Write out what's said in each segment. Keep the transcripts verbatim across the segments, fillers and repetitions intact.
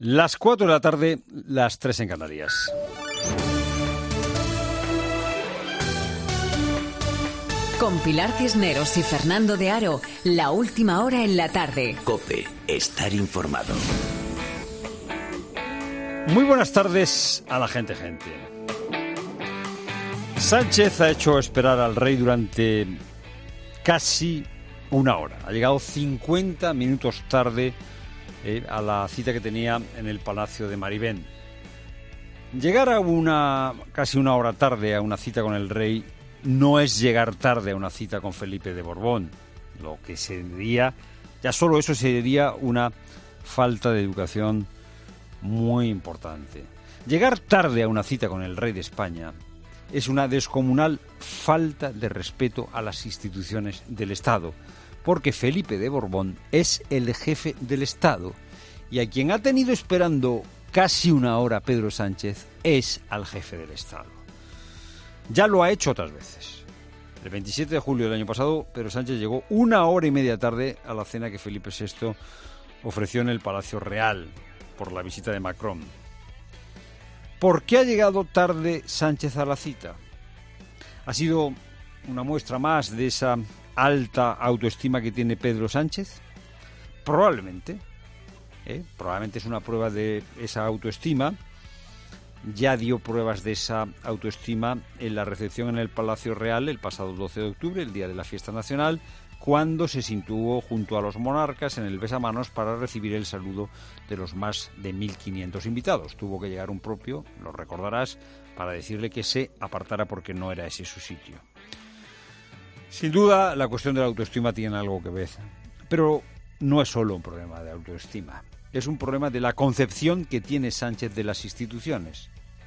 Las cuatro de la tarde, las tres en Canarias. Con Pilar Cisneros y Fernando de Aro, la última hora en la tarde. COPE, estar informado. Muy buenas tardes a la gente, gente. Sánchez ha hecho esperar al rey durante casi una hora. Ha llegado cincuenta minutos tarde eh, a la cita que tenía en el Palacio de Maribén. Llegar a una casi una hora tarde a una cita con el rey no es llegar tarde a una cita con Felipe de Borbón. Lo que sería, ya solo eso sería una falta de educación muy importante. Llegar tarde a una cita con el rey de España es una descomunal falta de respeto a las instituciones del Estado, porque Felipe de Borbón es el jefe del Estado y a quien ha tenido esperando casi una hora Pedro Sánchez es al jefe del Estado. Ya lo ha hecho otras veces. El veintisiete de julio del año pasado, Pedro Sánchez llegó una hora y media tarde a la cena que Felipe sexto ofreció en el Palacio Real por la visita de Macron. ¿Por qué ha llegado tarde Sánchez a la cita? ¿Ha sido una muestra más de esa alta autoestima que tiene Pedro Sánchez? Probablemente. ¿eh? Probablemente es una prueba de esa autoestima. Ya dio pruebas de esa autoestima en la recepción en el Palacio Real el pasado doce de octubre, el día de la fiesta nacional, cuando se situó junto a los monarcas en el besamanos para recibir el saludo de los más de mil quinientos invitados. Tuvo que llegar un propio, lo recordarás, para decirle que se apartara porque no era ese su sitio. Sin duda, la cuestión de la autoestima tiene algo que ver, pero no es solo un problema de autoestima, es un problema de la concepción que tiene Sánchez de las instituciones.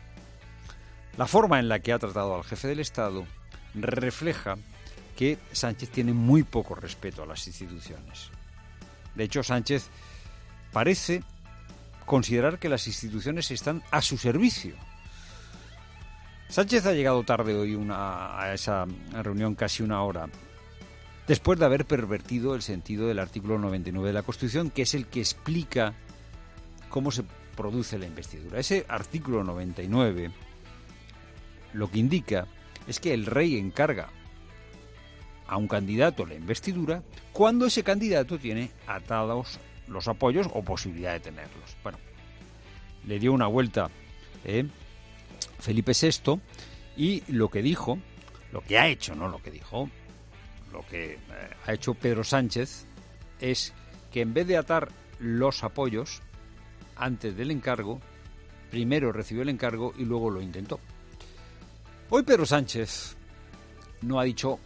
La forma en la que ha tratado al jefe del Estado refleja que Sánchez tiene muy poco respeto a las instituciones. De hecho, Sánchez parece considerar que las instituciones están a su servicio. Sánchez ha llegado tarde hoy una, a esa reunión casi una hora, después de haber pervertido el sentido del artículo noventa y nueve de la Constitución, que es el que explica cómo se produce la investidura. Ese artículo noventa y nueve lo que indica es que el rey encarga a un candidato la investidura cuando ese candidato tiene atados los apoyos o posibilidad de tenerlos. Bueno, le dio una vuelta eh, Felipe sexto y lo que dijo, lo que ha hecho, no lo que dijo, lo que eh, ha hecho Pedro Sánchez es que en vez de atar los apoyos antes del encargo, primero recibió el encargo y luego lo intentó. Hoy Pedro Sánchez no ha dicho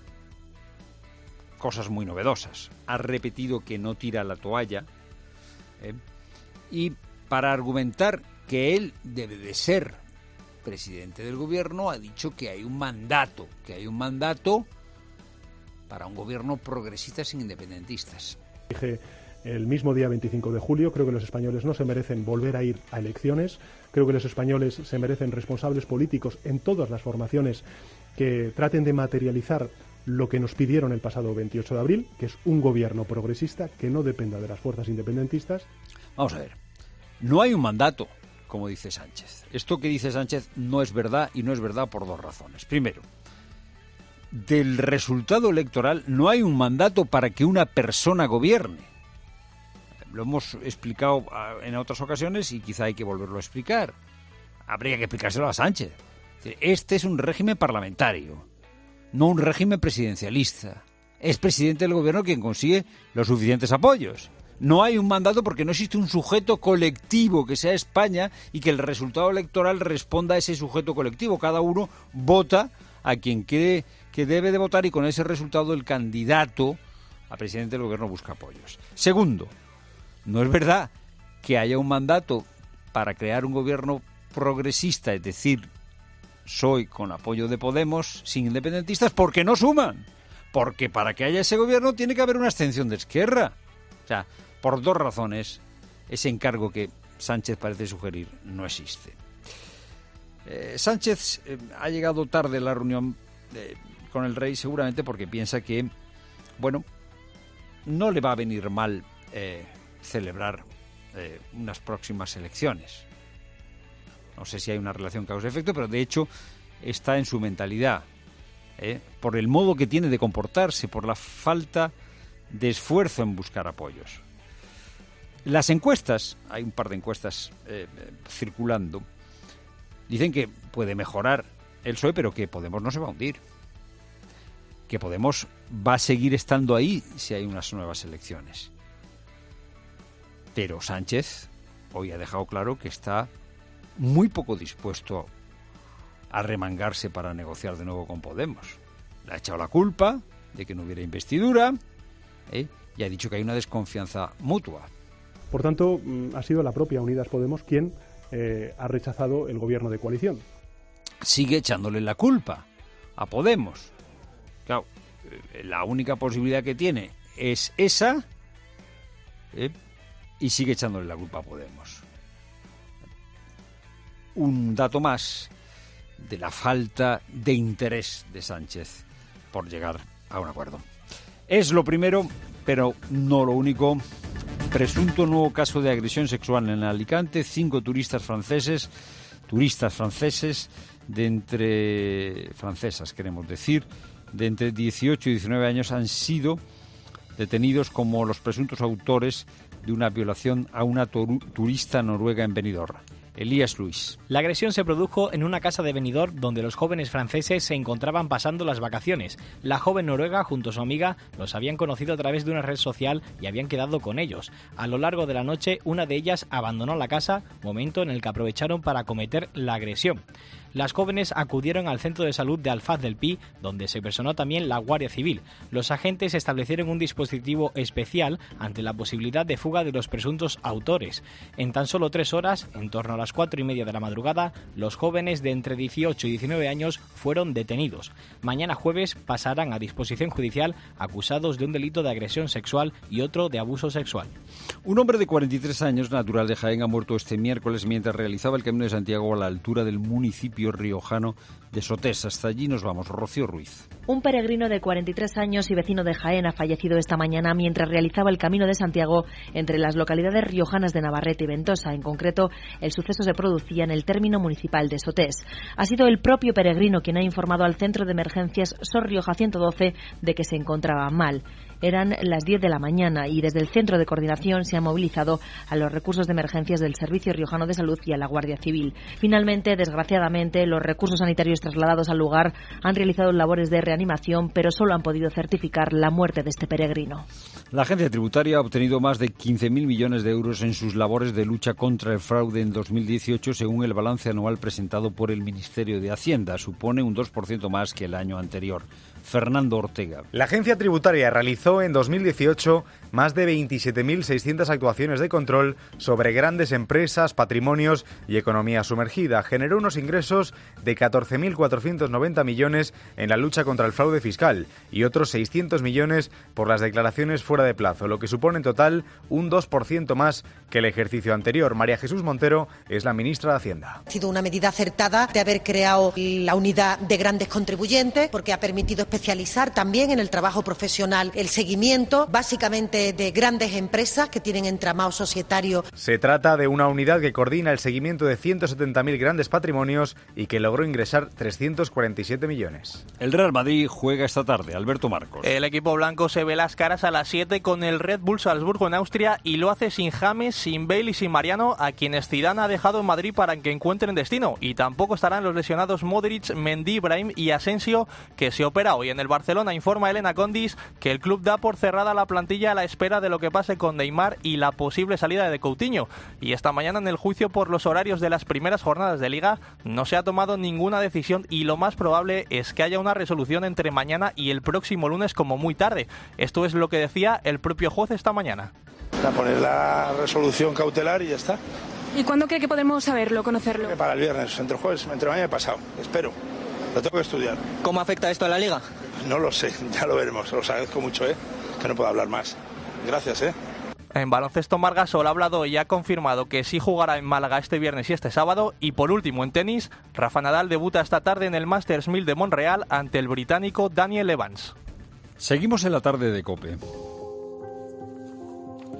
cosas muy novedosas. Ha repetido que no tira la toalla ¿eh? y para argumentar que él debe de ser presidente del gobierno ha dicho que hay un mandato, que hay un mandato para un gobierno progresista sin independentistas. Dije el mismo día veinticinco de julio, creo que los españoles no se merecen volver a ir a elecciones, creo que los españoles se merecen responsables políticos en todas las formaciones que traten de materializar lo que nos pidieron el pasado veintiocho de abril, que es un gobierno progresista que no dependa de las fuerzas independentistas. Vamos a ver, no hay un mandato, como dice Sánchez. Esto que dice Sánchez no es verdad y no es verdad por dos razones. Primero, del resultado electoral no hay un mandato para que una persona gobierne. Lo hemos explicado en otras ocasiones y quizá hay que volverlo a explicar. Habría que explicárselo a Sánchez. Este es un régimen parlamentario, no un régimen presidencialista. Es presidente del gobierno quien consigue los suficientes apoyos. No hay un mandato porque no existe un sujeto colectivo que sea España y que el resultado electoral responda a ese sujeto colectivo. Cada uno vota a quien cree que debe de votar y con ese resultado el candidato a presidente del gobierno busca apoyos. Segundo, no es verdad que haya un mandato para crear un gobierno progresista, es decir, soy con apoyo de Podemos, sin independentistas, porque no suman. Porque para que haya ese gobierno tiene que haber una abstención de Esquerra. O sea, por dos razones, ese encargo que Sánchez parece sugerir no existe. Eh, Sánchez eh, ha llegado tarde a la reunión eh, con el rey seguramente porque piensa que, bueno, no le va a venir mal eh, celebrar eh, unas próximas elecciones. No sé si hay una relación causa-efecto, pero de hecho está en su mentalidad, ¿eh? por el modo que tiene de comportarse, por la falta de esfuerzo en buscar apoyos. Las encuestas, hay un par de encuestas eh, circulando, dicen que puede mejorar el P S O E, pero que Podemos no se va a hundir. Que Podemos va a seguir estando ahí si hay unas nuevas elecciones. Pero Sánchez hoy ha dejado claro que está muy poco dispuesto a remangarse para negociar de nuevo con Podemos. Le ha echado la culpa de que no hubiera investidura, ¿eh? y ha dicho que hay una desconfianza mutua. Por tanto, ha sido la propia Unidas Podemos quien eh, ha rechazado el gobierno de coalición. Sigue echándole la culpa a Podemos. Claro, la única posibilidad que tiene es esa, ¿eh? y sigue echándole la culpa a Podemos. Un dato más de la falta de interés de Sánchez por llegar a un acuerdo. Es lo primero, pero no lo único. Presunto nuevo caso de agresión sexual en Alicante. Cinco turistas franceses, turistas franceses de entre francesas, queremos decir, de entre dieciocho y diecinueve años han sido detenidos como los presuntos autores de una violación a una toru- turista noruega en Benidorm. Elías Luis. La agresión se produjo en una casa de Benidorm donde los jóvenes franceses se encontraban pasando las vacaciones. La joven noruega junto a su amiga los habían conocido a través de una red social y habían quedado con ellos. A lo largo de la noche, una de ellas abandonó la casa, momento en el que aprovecharon para cometer la agresión. Las jóvenes acudieron al centro de salud de Alfaz del Pi, donde se personó también la Guardia Civil. Los agentes establecieron un dispositivo especial ante la posibilidad de fuga de los presuntos autores. En tan solo tres horas, en torno a las cuatro y media de la madrugada, los jóvenes de entre dieciocho y diecinueve años fueron detenidos. Mañana jueves pasarán a disposición judicial acusados de un delito de agresión sexual y otro de abuso sexual. Un hombre de cuarenta y tres años, natural de Jaén, ha muerto este miércoles mientras realizaba el Camino de Santiago a la altura del municipio riojano de Sotés. Hasta allí nos vamos. Rocío Ruiz. Un peregrino de cuarenta y tres años y vecino de Jaén ha fallecido esta mañana mientras realizaba el Camino de Santiago entre las localidades riojanas de Navarrete y Ventosa. En concreto, el suceso se producía en el término municipal de Sotés. Ha sido el propio peregrino quien ha informado al Centro de Emergencias Sor Rioja ciento doce de que se encontraba mal. Eran las diez de la mañana y desde el Centro de Coordinación se ha movilizado a los recursos de emergencias del Servicio Riojano de Salud y a la Guardia Civil. Finalmente, desgraciadamente, los recursos sanitarios trasladados al lugar han realizado labores de reanimación, pero solo han podido certificar la muerte de este peregrino. La agencia tributaria ha obtenido más de quince mil millones de euros en sus labores de lucha contra el fraude en dos mil dieciocho, según el balance anual presentado por el Ministerio de Hacienda. Supone un dos por ciento más que el año anterior. Fernando Ortega. La agencia tributaria realizó en dos mil dieciocho más de veintisiete mil seiscientas actuaciones de control sobre grandes empresas, patrimonios y economía sumergida. Generó unos ingresos de catorce mil cuatrocientos noventa millones en la lucha contra el fraude fiscal y otros seiscientos millones por las declaraciones fuera de plazo, lo que supone en total un dos por ciento más que el ejercicio anterior. María Jesús Montero es la ministra de Hacienda. Ha sido una medida acertada de haber creado la unidad de grandes contribuyentes porque ha permitido especializar también en el trabajo profesional el seguimiento, básicamente de grandes empresas que tienen entramado societario. Se trata de una unidad que coordina el seguimiento de ciento setenta mil grandes patrimonios y que logró ingresar trescientos cuarenta y siete millones. El Real Madrid juega esta tarde. Alberto Marcos. El equipo blanco se ve las caras a las siete con el Red Bull Salzburgo en Austria y lo hace sin James, sin Bale y sin Mariano, a quienes Zidane ha dejado en Madrid para que encuentren destino. Y tampoco estarán los lesionados Modric, Mendy, Brahim y Asensio, que se opera hoy en el Barcelona. Informa Elena Condis que el club da por cerrada la plantilla a la espera de lo que pase con Neymar y la posible salida de Coutinho. Y esta mañana en el juicio por los horarios de las primeras jornadas de Liga no se ha tomado ninguna decisión y lo más probable es que haya una resolución entre mañana y el próximo lunes como muy tarde. Esto es lo que decía el propio juez esta mañana. A poner la resolución cautelar y ya está. ¿Y cuándo cree que podremos saberlo, conocerlo? Para el viernes, entre jueves, entre mañana y pasado. Espero. Lo tengo que estudiar. ¿Cómo afecta esto a la Liga? No lo sé, ya lo veremos. Os agradezco mucho, ¿eh? Que no puedo hablar más. Gracias, ¿eh? En baloncesto, Margasol ha hablado y ha confirmado que sí jugará en Málaga este viernes y este sábado. Y por último, en tenis, Rafa Nadal debuta esta tarde en el Masters mil de Montreal ante el británico Daniel Evans. Seguimos en la tarde de COPE.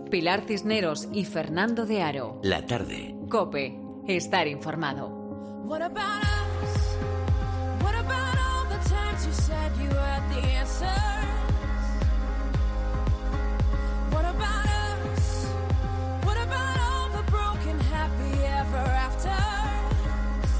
Pilar Cisneros y Fernando de Aro. La tarde. COPE. Estar informado. What about us? What about all the times you said you had the answers? What about us? What about all the broken happy ever afters?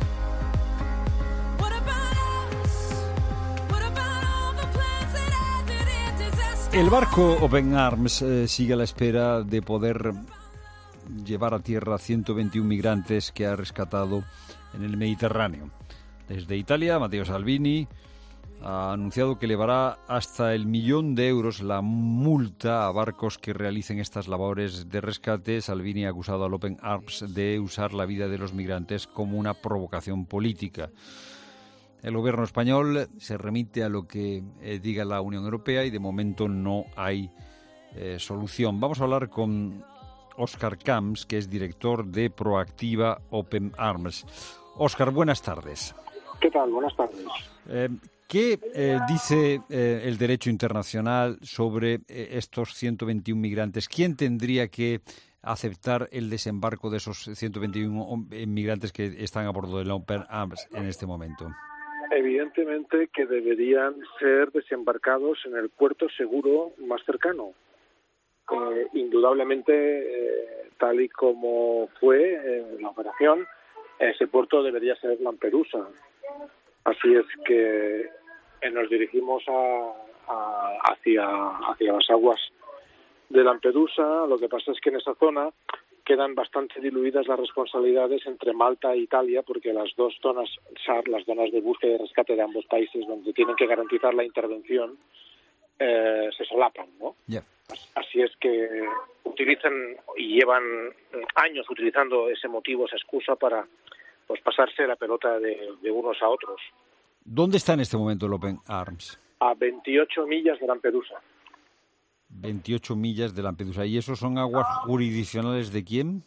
What about us? What about all the plans that ended in disaster? El barco Open Arms eh, sigue a la espera de poder llevar a tierra ciento veintiún migrantes que ha rescatado en el Mediterráneo. Desde Italia, Matteo Salvini ha anunciado que elevará hasta el millón de euros la multa a barcos que realicen estas labores de rescate. Salvini ha acusado al Open Arms de usar la vida de los migrantes como una provocación política. El gobierno español se remite a lo que eh, diga la Unión Europea y de momento no hay eh, solución. Vamos a hablar con Óscar Camps, que es director de Proactiva Open Arms. Óscar, buenas tardes. ¿Qué tal? Buenas tardes. Eh, ¿Qué eh, dice eh, el derecho internacional sobre eh, estos ciento veintiún migrantes? ¿Quién tendría que aceptar el desembarco de esos ciento veintiún migrantes que están a bordo del Open Arms en este momento? Evidentemente que deberían ser desembarcados en el puerto seguro más cercano. Eh, indudablemente, eh, tal y como fue eh, la operación, ese puerto debería ser Lampedusa. Así es que eh, nos dirigimos a, a, hacia, hacia las aguas de Lampedusa. Lo que pasa es que en esa zona quedan bastante diluidas las responsabilidades entre Malta e Italia, porque las dos zonas S A R, las zonas de búsqueda y rescate de ambos países, donde tienen que garantizar la intervención, eh, se solapan, ¿no? Yeah. Así es que utilizan y llevan años utilizando ese motivo, esa excusa para pues pasarse la pelota de, de unos a otros. ¿Dónde está en este momento el Open Arms? A veintiocho millas de Lampedusa. veintiocho millas de Lampedusa. ¿Y esos son aguas jurisdiccionales de quién?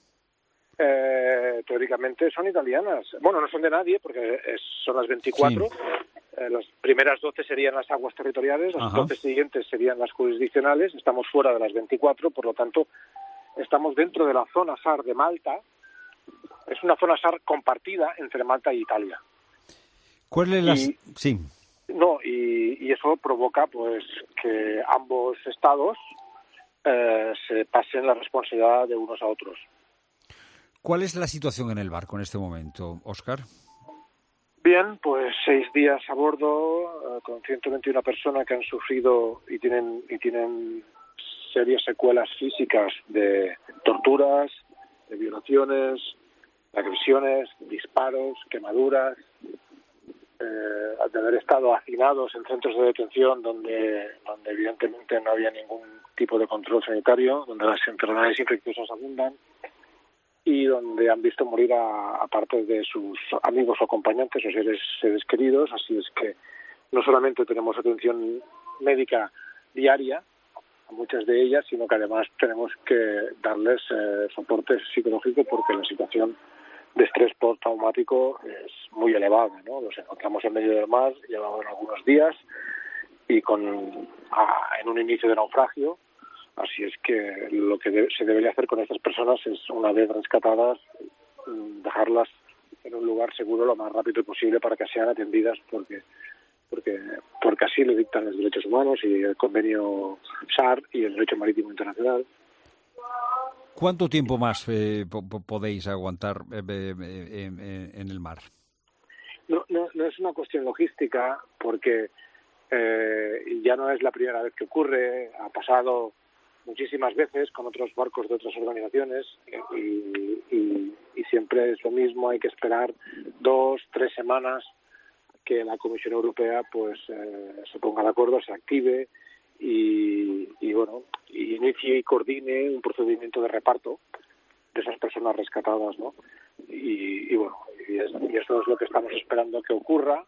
Eh, teóricamente son italianas. Bueno, no son de nadie porque es, son las veinticuatro. Sí. Eh, las primeras doce serían las aguas territoriales, las Ajá. doce siguientes serían las jurisdiccionales. Estamos fuera de las veinticuatro, por lo tanto, estamos dentro de la zona S A R de Malta. Es una zona S A R compartida entre Malta y Italia. ¿Cuál es la...? Y, sí. No, y, y eso provoca pues que ambos estados eh, se pasen la responsabilidad de unos a otros. ¿Cuál es la situación en el barco en este momento, Óscar? Bien, pues seis días a bordo, eh, con ciento veintiuna personas que han sufrido y tienen y tienen serias secuelas físicas de torturas, de violaciones, de agresiones, disparos, quemaduras, eh, de haber estado hacinados en centros de detención donde, donde evidentemente no había ningún tipo de control sanitario, donde las enfermedades infecciosas abundan, y donde han visto morir a, a parte de sus amigos o acompañantes o seres, seres queridos. Así es que no solamente tenemos atención médica diaria a muchas de ellas, sino que además tenemos que darles eh, soporte psicológico, porque la situación de estrés postraumático es muy elevada, ¿no? Los encontramos en medio del mar, llevaban algunos días y con a, en un inicio de naufragio. Así es que lo que debe, se debería hacer con estas personas es, una vez rescatadas, dejarlas en un lugar seguro lo más rápido posible para que sean atendidas, porque porque porque así lo dictan los derechos humanos y el convenio S A R y el derecho marítimo internacional. ¿Cuánto tiempo más eh, po podéis aguantar eh, eh, eh, en el mar? No, no, no es una cuestión logística, porque eh, ya no es la primera vez que ocurre. Ha pasado muchísimas veces con otros barcos de otras organizaciones y, y, y siempre es lo mismo. Hay que esperar dos, tres semanas que la Comisión Europea pues eh, se ponga de acuerdo, se active y, y bueno, y inicie y coordine un procedimiento de reparto de esas personas rescatadas, ¿no? Y, y bueno, y, es, y eso es lo que estamos esperando que ocurra.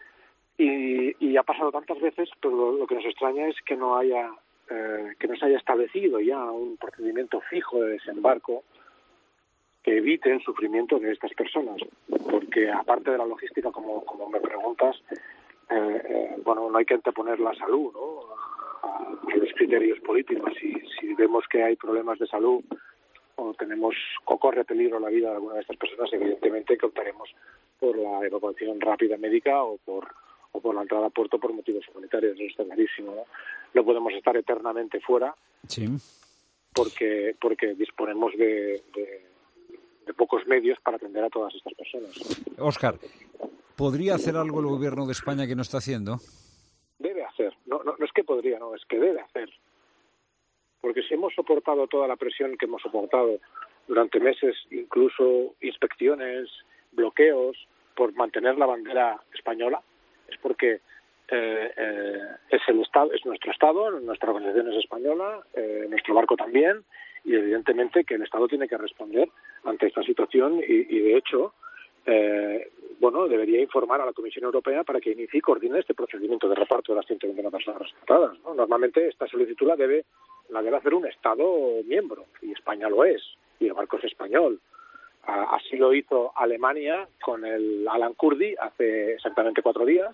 Y, y ha pasado tantas veces, pero lo, lo que nos extraña es que no haya eh, que no se haya establecido ya un procedimiento fijo de desembarco que evite el sufrimiento de estas personas, porque aparte de la logística, como como me preguntas, eh, eh, bueno, no hay que anteponer la salud, ¿no? A, a los criterios políticos. Si, si vemos que hay problemas de salud o tenemos o corre peligro la vida de alguna de estas personas, evidentemente que optaremos por la evacuación rápida médica o por o por la entrada a puerto por motivos humanitarios. Eso está clarísimo, ¿no? No podemos estar eternamente fuera, sí, porque porque disponemos de, de, de pocos medios para atender a todas estas personas. Óscar, ¿podría hacer algo el gobierno de España que no está haciendo? Debe hacer. No, no, no es que podría, no, es que debe hacer. Porque si hemos soportado toda la presión que hemos soportado durante meses, incluso inspecciones, bloqueos, por mantener la bandera española, es porque eh, eh, es el Estado, es nuestro Estado, nuestra organización es española, eh, nuestro barco también, y evidentemente que el Estado tiene que responder ante esta situación y, y de hecho, eh, bueno, debería informar a la Comisión Europea para que inicie y coordine este procedimiento de reparto de las ciento veintiuna personas rescatadas, ¿no? Normalmente esta solicitud la debe la debe hacer un Estado miembro, y España lo es, y el barco es español. Así lo hizo Alemania con el Alan Kurdi hace exactamente cuatro días,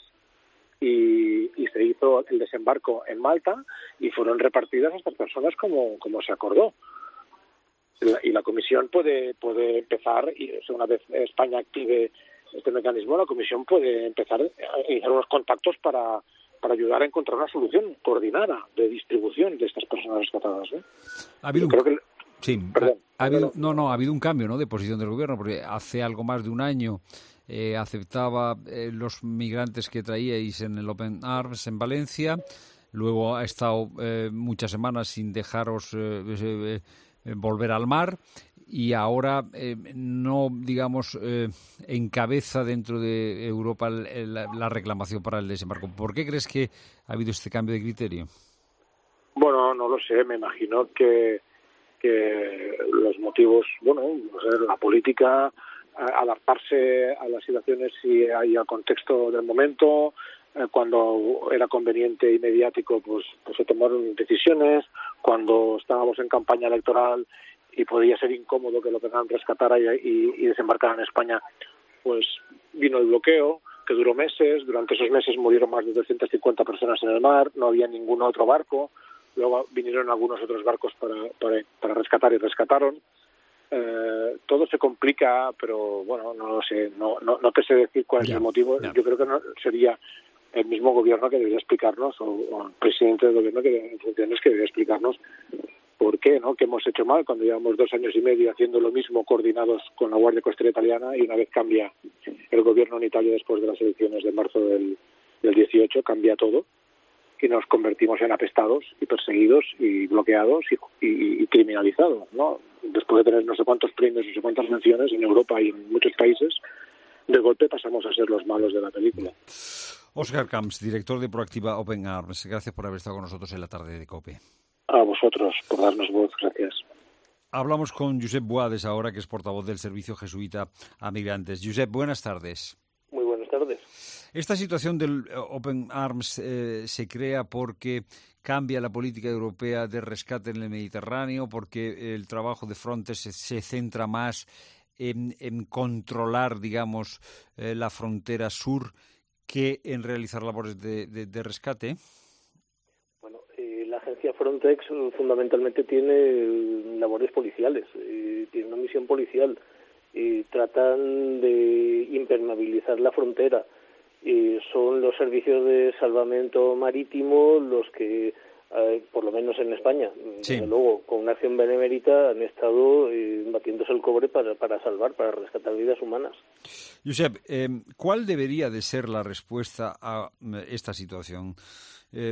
y, y se hizo el desembarco en Malta, y fueron repartidas a estas personas como, como se acordó. Y la Comisión puede, puede empezar, y una vez España active este mecanismo, la Comisión puede empezar a iniciar unos contactos para... para ayudar a encontrar una solución coordinada de distribución de estas personas rescatadas, ¿eh? Ha habido un... creo que... Sí, Perdón, ha, ha habido... no, no, ha habido un cambio, ¿no?, de posición del gobierno, porque hace algo más de un año eh, aceptaba eh, los migrantes que traíais en el Open Arms en Valencia, luego ha estado eh, muchas semanas sin dejaros eh, eh, eh, volver al mar, y ahora eh, no, digamos, eh, encabeza dentro de Europa el, la, la reclamación para el desembarco. ¿Por qué crees que ha habido este cambio de criterio? Bueno, no lo sé, me imagino que, que los motivos, bueno, no sé, la política, adaptarse a las situaciones y al contexto del momento, eh, cuando era conveniente y mediático, pues, pues se tomaron decisiones, cuando estábamos en campaña electoral y podía ser incómodo que lo tengan rescatara y, y, y desembarcara en España, pues vino el bloqueo, que duró meses. Durante esos meses murieron más de doscientas cincuenta personas en el mar, no había ningún otro barco, luego vinieron algunos otros barcos para, para, para rescatar y rescataron. Eh, todo se complica, pero bueno, no lo sé, no, no, no te sé decir cuál es ya, el motivo. ya. Yo creo que no, sería el mismo gobierno que debería explicarnos, o, o el presidente del gobierno que, en funciones que debería explicarnos por qué, ¿no? ¿Qué hemos hecho mal cuando llevamos dos años y medio haciendo lo mismo coordinados con la Guardia Costera Italiana, y una vez cambia el gobierno en Italia después de las elecciones de marzo del, del dieciocho, cambia todo y nos convertimos en apestados y perseguidos y bloqueados y, y, y criminalizados, ¿no? Después de tener no sé cuántos premios, no sé cuántas menciones en Europa y en muchos países, de golpe pasamos a ser los malos de la película. Óscar Camps, director de Proactiva Open Arms, gracias por haber estado con nosotros en la tarde de COPE. A vosotros por darnos voz, gracias. Hablamos con Josep Boades ahora, que es portavoz del Servicio Jesuita a Migrantes. Josep, buenas tardes. Muy buenas tardes. Esta situación del Open Arms eh, se crea porque cambia la política europea de rescate en el Mediterráneo, porque el trabajo de Frontex se, se centra más en, en controlar, digamos, eh, la frontera sur que en realizar labores de, de, de rescate. Bueno, eh, la agencia Frontex fundamentalmente tiene labores policiales, eh, tiene una misión policial. Eh, tratan de impermeabilizar la frontera. Eh, son los servicios de salvamento marítimo los que, eh, por lo menos en España, sí. Desde luego, con una acción benemérita han estado eh, batiéndose el cobre para, para salvar, para rescatar vidas humanas. Josep, eh, ¿cuál debería de ser la respuesta a esta situación? Eh,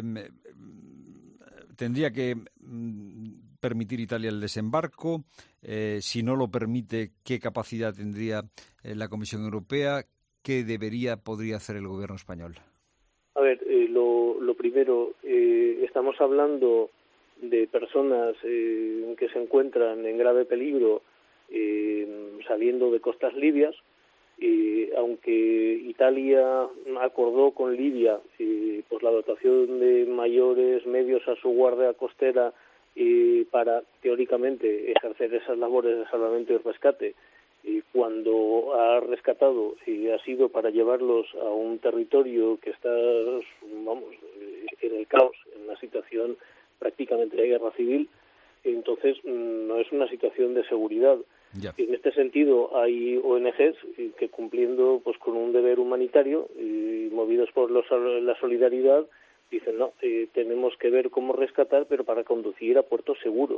¿Tendría que mm, permitir Italia el desembarco? Eh, si no lo permite, ¿qué capacidad tendría eh, la Comisión Europea? ¿Qué debería, podría hacer el gobierno español? A ver, eh, lo, lo primero, eh, estamos hablando de personas eh, que se encuentran en grave peligro eh, saliendo de costas libias. Eh, aunque Italia acordó con Libia eh, pues la dotación de mayores medios a su guardia costera eh, para, teóricamente, ejercer esas labores de salvamento y rescate, y cuando ha rescatado y ha sido para llevarlos a un territorio que está, vamos, en el caos, en una una situación prácticamente de guerra civil, entonces no es una situación de seguridad. Ya. En este sentido hay O N Ges que cumpliendo pues con un deber humanitario y movidos por los, la solidaridad dicen no, eh, tenemos que ver cómo rescatar, pero para conducir a puertos seguros.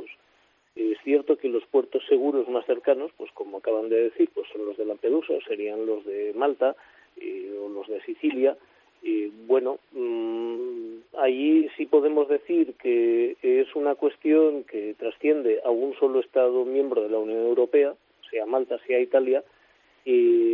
Es cierto que los puertos seguros más cercanos, pues como acaban de decir, pues son los de Lampedusa, serían los de Malta eh, o los de Sicilia. Y bueno, mmm, ahí sí podemos decir que es una cuestión que trasciende a un solo Estado miembro de la Unión Europea, sea Malta, sea Italia, y,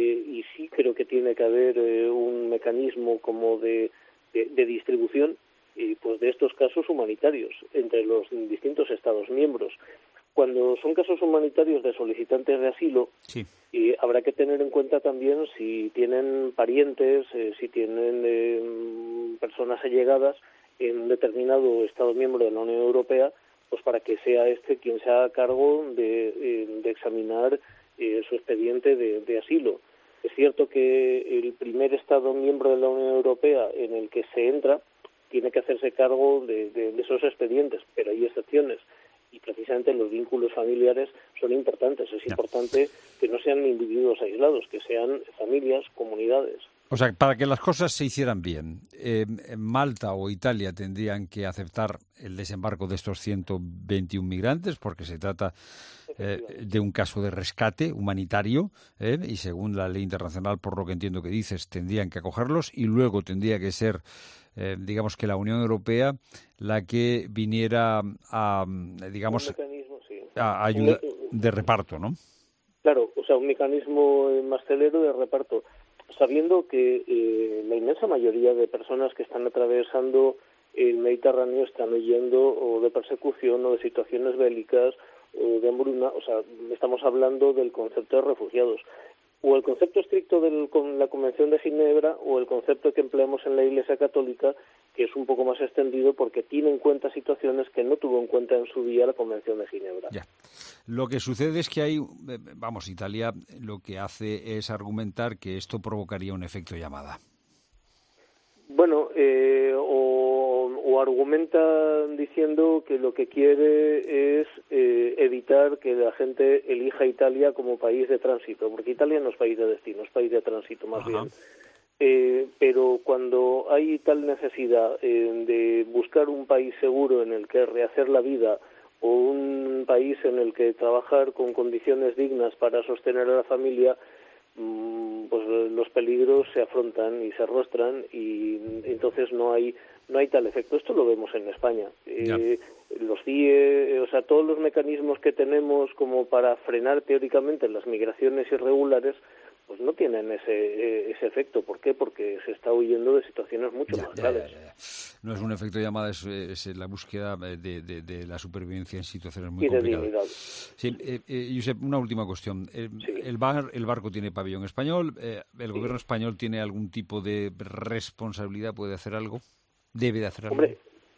y sí creo que tiene que haber eh, un mecanismo como de, de, de distribución y pues de estos casos humanitarios entre los distintos Estados miembros. Cuando son casos humanitarios de solicitantes de asilo, sí. y habrá que tener en cuenta también si tienen parientes, eh, si tienen eh, personas allegadas en un determinado Estado miembro de la Unión Europea, pues para que sea este quien se haga cargo de, eh, de examinar eh, su expediente de, de asilo. Es cierto que el primer Estado miembro de la Unión Europea en el que se entra tiene que hacerse cargo de, de, de esos expedientes, pero hay excepciones. Y precisamente los vínculos familiares son importantes. Es importante que no sean individuos aislados, que sean familias, comunidades. O sea, para que las cosas se hicieran bien, eh, Malta o Italia tendrían que aceptar el desembarco de estos ciento veintiún migrantes, porque se trata eh, de un caso de rescate humanitario, eh, y según la ley internacional, por lo que entiendo que dices, tendrían que acogerlos, y luego tendría que ser, eh, digamos, que la Unión Europea la que viniera a, digamos, un mecanismo, sí. a ayuda de reparto, ¿no? Claro, o sea, un mecanismo más celero de reparto, sabiendo que eh, la inmensa mayoría de personas que están atravesando el Mediterráneo están huyendo o de persecución o de situaciones bélicas o de hambruna. O sea, estamos hablando del concepto de refugiados. O el concepto estricto de la Convención de Ginebra o el concepto que empleamos en la Iglesia Católica, que es un poco más extendido porque tiene en cuenta situaciones que no tuvo en cuenta en su día la Convención de Ginebra. Ya. Lo que sucede es que hay, vamos, Italia lo que hace es argumentar que esto provocaría un efecto llamada. Bueno, eh, o, o argumenta diciendo que lo que quiere es eh, evitar que la gente elija Italia como país de tránsito, porque Italia no es país de destino, es país de tránsito más Ajá. bien. Eh, pero cuando hay tal necesidad eh, de buscar un país seguro en el que rehacer la vida o un país en el que trabajar con condiciones dignas para sostener a la familia, pues los peligros se afrontan y se arrostran y entonces no hay no hay tal efecto. Esto lo vemos en España. Eh, los C I E, o sea, todos los mecanismos que tenemos como para frenar teóricamente las migraciones irregulares, pues no tienen ese ese efecto. ¿Por qué? Porque se está huyendo de situaciones mucho ya, más ya, graves. Ya, ya, ya. No es un efecto llamada, es, es la búsqueda de, de, de la supervivencia en situaciones muy y complicadas. De dignidad. Sí, eh, eh, Josep, una última cuestión. Eh, sí. el, bar, el barco tiene pabellón español. Eh, ¿El sí. gobierno español tiene algún tipo de responsabilidad? ¿Puede hacer algo? ¿Debe de hacer algo? Hombre,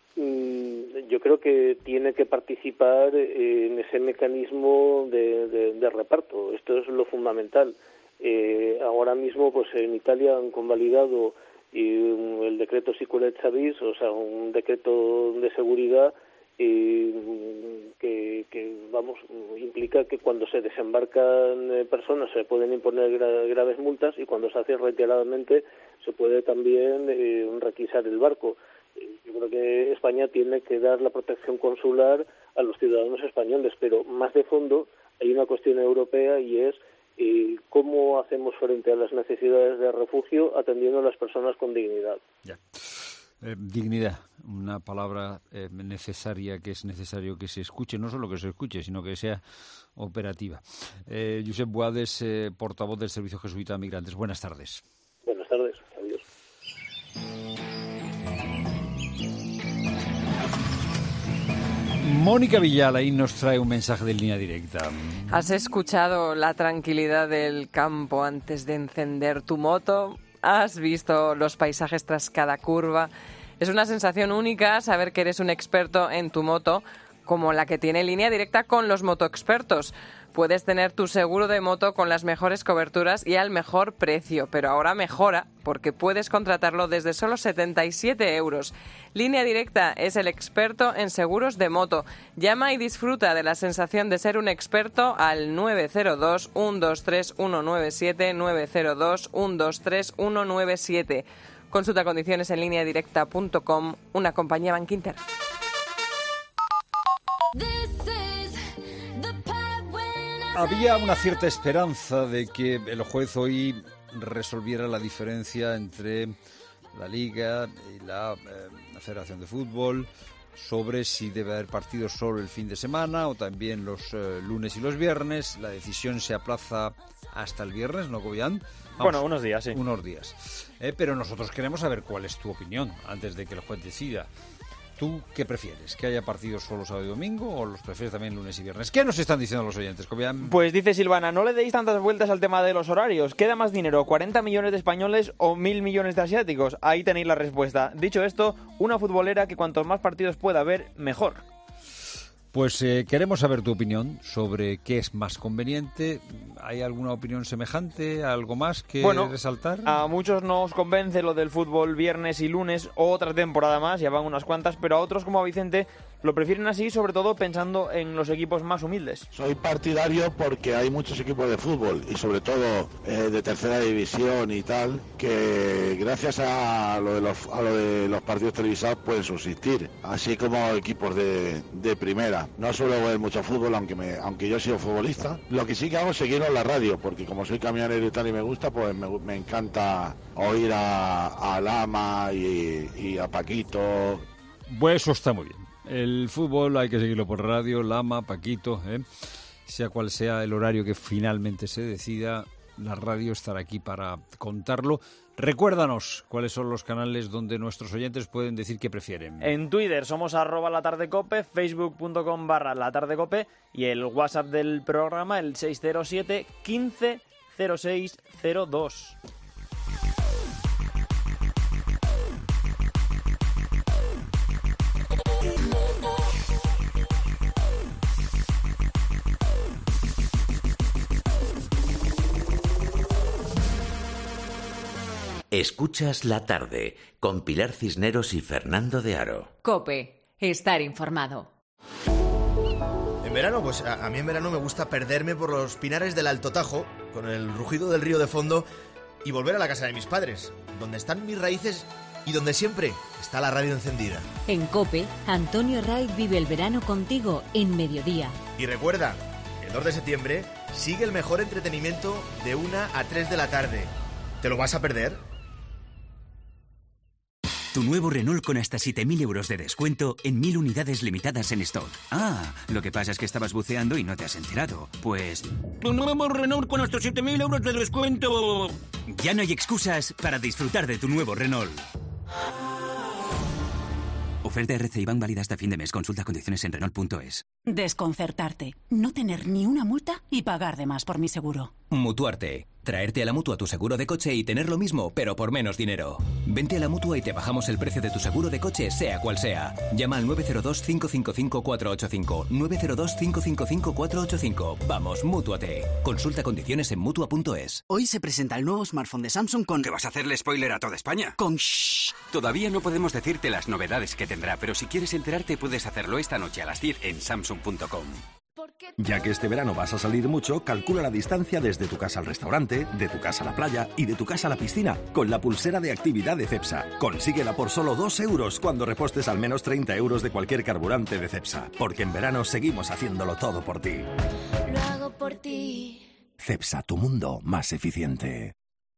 mmm, yo creo que tiene que participar en ese mecanismo de, de, de reparto. Esto es lo fundamental. Eh, ahora mismo, pues en Italia han convalidado eh, el decreto Sicurezza bis, o sea, un decreto de seguridad eh, que, que, vamos, implica que cuando se desembarcan eh, personas se pueden imponer gra- graves multas y cuando se hace reiteradamente se puede también eh, requisar el barco. Yo creo que España tiene que dar la protección consular a los ciudadanos españoles, pero más de fondo hay una cuestión europea y es eh, cómo hacemos frente a las necesidades de refugio atendiendo a las personas con dignidad. Ya. Eh, dignidad, una palabra eh, necesaria, que es necesario que se escuche, no solo que se escuche, sino que sea operativa. Eh, Josep Boades, eh, portavoz del Servicio Jesuita de Migrantes. Buenas tardes. Buenas tardes. Adiós. Mónica Villal ahí nos trae un mensaje de Línea Directa. ¿Has escuchado la tranquilidad del campo antes de encender tu moto? ¿Has visto los paisajes tras cada curva? Es una sensación única saber que eres un experto en tu moto, como la que tiene Línea Directa con los motoexpertos. Puedes tener tu seguro de moto con las mejores coberturas y al mejor precio, pero ahora mejora porque puedes contratarlo desde solo setenta y siete euros. Línea Directa es el experto en seguros de moto. Llama y disfruta de la sensación de ser un experto al nueve cero dos, uno dos tres, uno nueve siete, nueve cero dos, uno dos tres, uno nueve siete. Consulta condiciones en línea directa punto com, una compañía Bankinter. Había una cierta esperanza de que el juez hoy resolviera la diferencia entre la Liga y la, eh, la Federación de Fútbol sobre si debe haber partidos solo el fin de semana o también los eh, lunes y los viernes. La decisión se aplaza hasta el viernes, ¿no, Gobián? Vamos, bueno, unos días, sí. Unos días. Eh, pero nosotros queremos saber cuál es tu opinión antes de que el juez decida. ¿Tú qué prefieres? ¿Que haya partidos solo sábado y domingo o los prefieres también lunes y viernes? ¿Qué nos están diciendo los oyentes? Cobian? Pues dice Silvana, no le deis tantas vueltas al tema de los horarios. ¿Qué da más dinero, cuarenta millones de españoles o mil millones de asiáticos? Ahí tenéis la respuesta. Dicho esto, una futbolera que cuantos más partidos pueda haber, mejor. Pues eh, queremos saber tu opinión sobre qué es más conveniente. ¿Hay alguna opinión semejante? ¿Algo más que bueno, resaltar? A muchos nos convence lo del fútbol viernes y lunes, otra temporada más, ya van unas cuantas, pero a otros como a Vicente lo prefieren así, sobre todo pensando en los equipos más humildes. Soy partidario porque hay muchos equipos de fútbol y sobre todo eh, de tercera división y tal, que gracias a lo de los, a lo de los partidos televisados pueden subsistir, así como equipos de, de primera. No suelo ver mucho fútbol, aunque me, aunque yo he sido futbolista. Lo que sí que hago es seguirlo en la radio, porque como soy camionero y tal y me gusta, pues me, me encanta oír a, a Lama y, y a Paquito. Pues eso está muy bien. El fútbol hay que seguirlo por radio, Lama, Paquito, ¿eh? Sea cual sea el horario que finalmente se decida, la radio estará aquí para contarlo. Recuérdanos cuáles son los canales donde nuestros oyentes pueden decir qué prefieren. En Twitter somos arroba latardecope, facebook punto com barra latardecope y el WhatsApp del programa el seis cero siete, quince, cero seis cero dos. Escuchas La Tarde con Pilar Cisneros y Fernando de Aro. COPE, estar informado. En verano, pues a, a mí en verano me gusta perderme por los pinares del Alto Tajo, con el rugido del río de fondo, y volver a la casa de mis padres, donde están mis raíces y donde siempre está la radio encendida. En COPE, Antonio Ray vive el verano contigo en mediodía. Y recuerda, el dos de septiembre sigue el mejor entretenimiento de una a tres de la tarde. ¿Te lo vas a perder? Tu nuevo Renault con hasta siete mil euros de descuento en mil unidades limitadas en stock. Ah, lo que pasa es que estabas buceando y no te has enterado. Pues... Tu nuevo Renault con hasta siete mil euros de descuento. Ya no hay excusas para disfrutar de tu nuevo Renault. Oferta R C I Bank válida hasta fin de mes. Consulta condiciones en Renault punto es. Desconcertarte, no tener ni una multa y pagar de más por mi seguro. Mutuarte. Traerte a la Mutua tu seguro de coche y tener lo mismo, pero por menos dinero. Vente a la Mutua y te bajamos el precio de tu seguro de coche, sea cual sea. Llama al nueve cero dos, cinco cinco cinco, cuatro ocho cinco. nueve cero dos, cinco cinco cinco, cuatro ocho cinco. Vamos, Mútuate. Consulta condiciones en Mutua punto es. Hoy se presenta el nuevo smartphone de Samsung con... ¿Que vas a hacerle spoiler a toda España? Con shh. Todavía no podemos decirte las novedades que tendrá, pero si quieres enterarte puedes hacerlo esta noche a las diez en Samsung punto com. Ya que este verano vas a salir mucho, calcula la distancia desde tu casa al restaurante, de tu casa a la playa y de tu casa a la piscina con la pulsera de actividad de Cepsa. Consíguela por solo dos euros cuando repostes al menos treinta euros de cualquier carburante de Cepsa. Porque en verano seguimos haciéndolo todo por ti. Lo hago por ti. Cepsa, tu mundo más eficiente.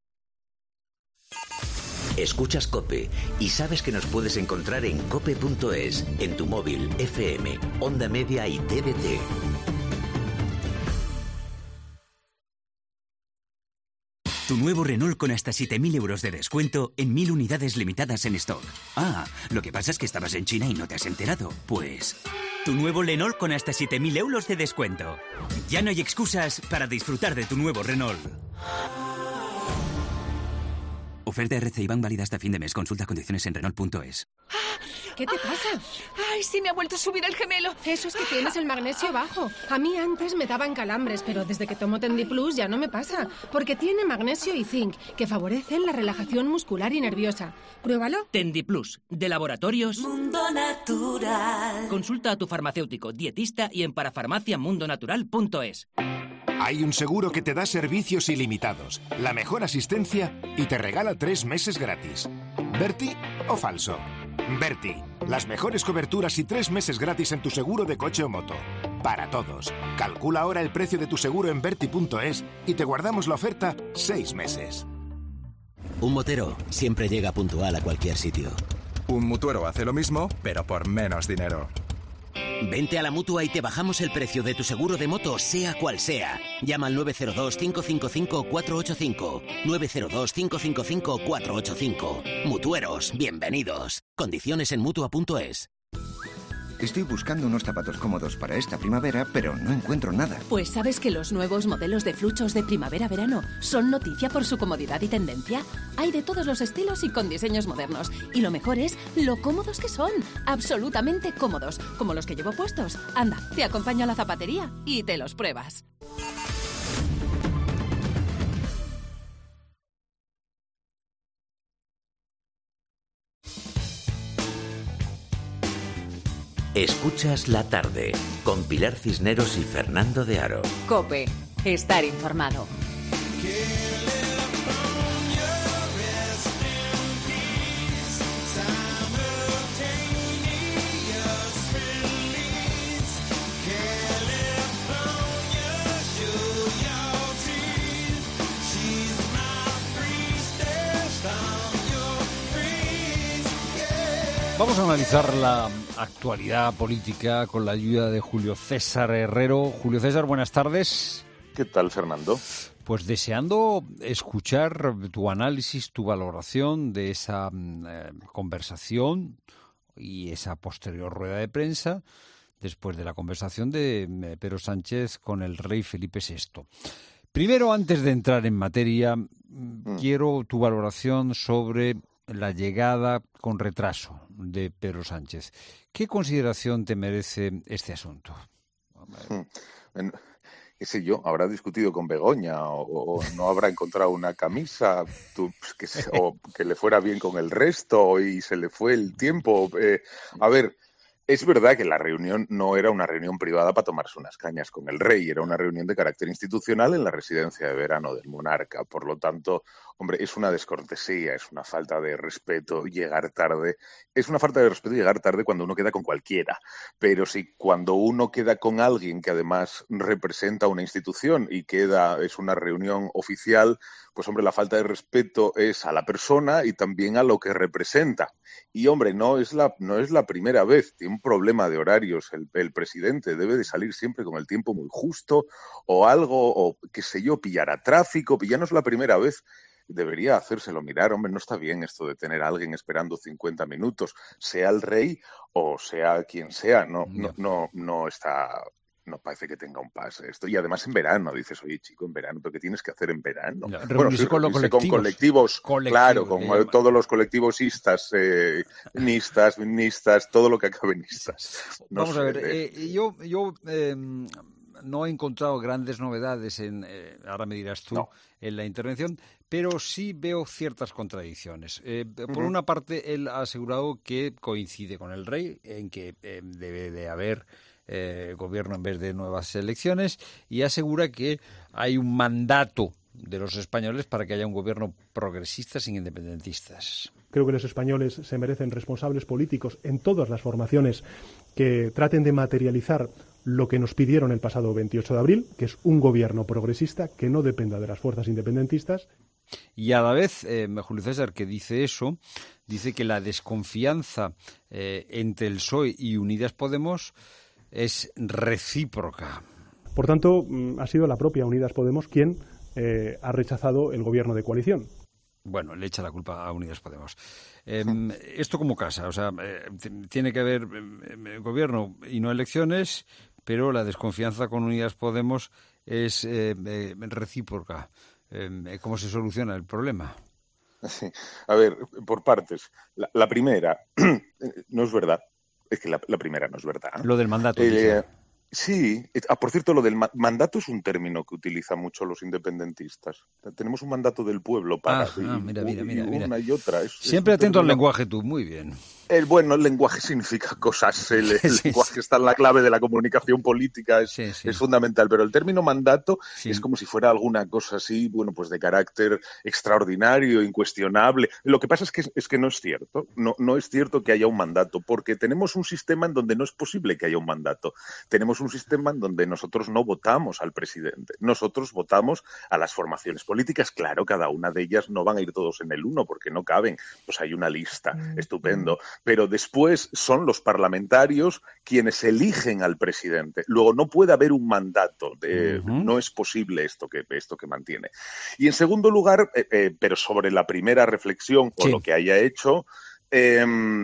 Escuchas COPE y sabes que nos puedes encontrar en cope punto es, en tu móvil, F M, Onda Media y T V T. Tu nuevo Renault con hasta siete mil euros de descuento en mil unidades limitadas en stock. Ah, lo que pasa es que estabas en China y no te has enterado. Pues... Tu nuevo Renault con hasta siete mil euros de descuento. Ya no hay excusas para disfrutar de tu nuevo Renault. Oferta R C I Bank válida hasta fin de mes. Consulta condiciones en Renault punto es. ¿Qué te pasa? Ay, sí, me ha vuelto a subir el gemelo. Eso es que tienes el magnesio bajo. A mí antes me daban calambres, pero desde que tomo Tendi Plus ya no me pasa. Porque tiene magnesio y zinc, que favorecen la relajación muscular y nerviosa. Pruébalo. Tendi Plus, de Laboratorios Mundo Natural. Consulta a tu farmacéutico, dietista y en parafarmacia mundo natural punto es. Hay un seguro que te da servicios ilimitados, la mejor asistencia y te regala tres meses gratis. ¿Berti o falso? Berti, las mejores coberturas y tres meses gratis en tu seguro de coche o moto. Para todos. Calcula ahora el precio de tu seguro en berti punto es y te guardamos la oferta seis meses. Un motero siempre llega puntual a cualquier sitio. Un mutuero hace lo mismo, pero por menos dinero. Vente a la Mutua y te bajamos el precio de tu seguro de moto, sea cual sea. Llama al nueve cero dos, cinco cinco cinco, cuatro ocho cinco. nueve cero dos, cinco cinco cinco, cuatro ocho cinco. Mutueros, bienvenidos. Condiciones en mutua punto es. Estoy buscando unos zapatos cómodos para esta primavera, pero no encuentro nada. Pues ¿sabes que los nuevos modelos de Fluchos de primavera-verano son noticia por su comodidad y tendencia? Hay de todos los estilos y con diseños modernos. Y lo mejor es lo cómodos que son. Absolutamente cómodos, como los que llevo puestos. Anda, te acompaño a la zapatería y te los pruebas. Escuchas La Tarde con Pilar Cisneros y Fernando de Aro. COPE. Estar informado. Vamos a analizar la actualidad política con la ayuda de Julio César Herrero. Julio César, buenas tardes. ¿Qué tal, Fernando? Pues deseando escuchar tu análisis, tu valoración de esa eh, conversación y esa posterior rueda de prensa después de la conversación de eh, Pedro Sánchez con el rey Felipe sexto. Primero, antes de entrar en materia, mm. quiero tu valoración sobre la llegada con retraso de Pedro Sánchez. ¿Qué consideración te merece este asunto? Bueno, qué sé yo, habrá discutido con Begoña o, o no habrá encontrado una camisa tú, pues, que se, o que le fuera bien con el resto y se le fue el tiempo. Eh, a ver, es verdad que la reunión no era una reunión privada para tomarse unas cañas con el rey, era una reunión de carácter institucional en la residencia de verano del monarca. Por lo tanto, hombre, es una descortesía, es una falta de respeto llegar tarde. Es una falta de respeto llegar tarde cuando uno queda con cualquiera. Pero si cuando uno queda con alguien que además representa una institución y queda es una reunión oficial, pues hombre, la falta de respeto es a la persona y también a lo que representa. Y hombre, no es la, no es la primera vez, tiene un problema de horarios el, el presidente, debe de salir siempre con el tiempo muy justo o algo, o qué sé yo, pillar a tráfico, ya no es la primera vez. Debería hacérselo mirar, hombre, no está bien esto de tener a alguien esperando cincuenta minutos, sea el rey o sea quien sea, no, no, no, no está... No parece que tenga un pase esto. Y además en verano, dices, oye, chico, en verano, ¿pero qué tienes que hacer en verano? No, bueno, sí, con, los colectivos. con colectivos. colectivos. Claro, con eh, todos los colectivosistas, eh, nistas, nistas, todo lo que acabe en nistas. No Vamos sé, a ver, eh. eh, yo, yo eh, no he encontrado grandes novedades, en eh, ahora me dirás tú, no. en la intervención, pero sí veo ciertas contradicciones. Eh, por uh-huh. una parte, él ha asegurado que coincide con el rey en que eh, debe de haber... Eh, gobierno en vez de nuevas elecciones y asegura que hay un mandato de los españoles para que haya un gobierno progresista sin independentistas. Creo que los españoles se merecen responsables políticos en todas las formaciones que traten de materializar lo que nos pidieron el pasado veintiocho de abril, que es un gobierno progresista que no dependa de las fuerzas independentistas. Y a la vez, eh, Julio César, que dice eso, dice que la desconfianza eh, entre el P S O E y Unidas Podemos es recíproca. Por tanto, ha sido la propia Unidas Podemos quien eh, ha rechazado el gobierno de coalición. Bueno, le echa la culpa a Unidas Podemos. Eh, esto como casa, o sea, eh, tiene que haber eh, gobierno y no elecciones, pero la desconfianza con Unidas Podemos es eh, eh, recíproca. Eh, ¿Cómo se soluciona el problema? Sí. A ver, por partes. La, la primera, no es verdad. Es que la, la primera no es verdad. Lo del mandato. Eh, sí. Ah, por cierto, lo del ma- mandato es un término que utilizan mucho los independentistas. Tenemos un mandato del pueblo para Ah, y, ah, mira, mira, y mira, una mira. y otra. Es, Siempre es un atento al término- lenguaje tú, muy bien. El, bueno, el lenguaje significa cosas, el, el Sí, lenguaje está en la clave de la comunicación política, es, Sí, sí. es fundamental, pero el término mandato Sí. es como si fuera alguna cosa así, bueno, pues de carácter extraordinario, incuestionable. Lo que pasa es que, es que no es cierto, no, no es cierto que haya un mandato, porque tenemos un sistema en donde no es posible que haya un mandato. Tenemos un sistema en donde nosotros no votamos al presidente, nosotros votamos a las formaciones políticas, claro, cada una de ellas no van a ir todos en el uno, porque no caben, pues hay una lista, estupendo. Pero después son los parlamentarios quienes eligen al presidente. Luego no puede haber un mandato, de, Ujú. no es posible esto que, esto que mantiene. Y en segundo lugar, eh, eh, pero sobre la primera reflexión o Sí. lo que haya hecho, eh,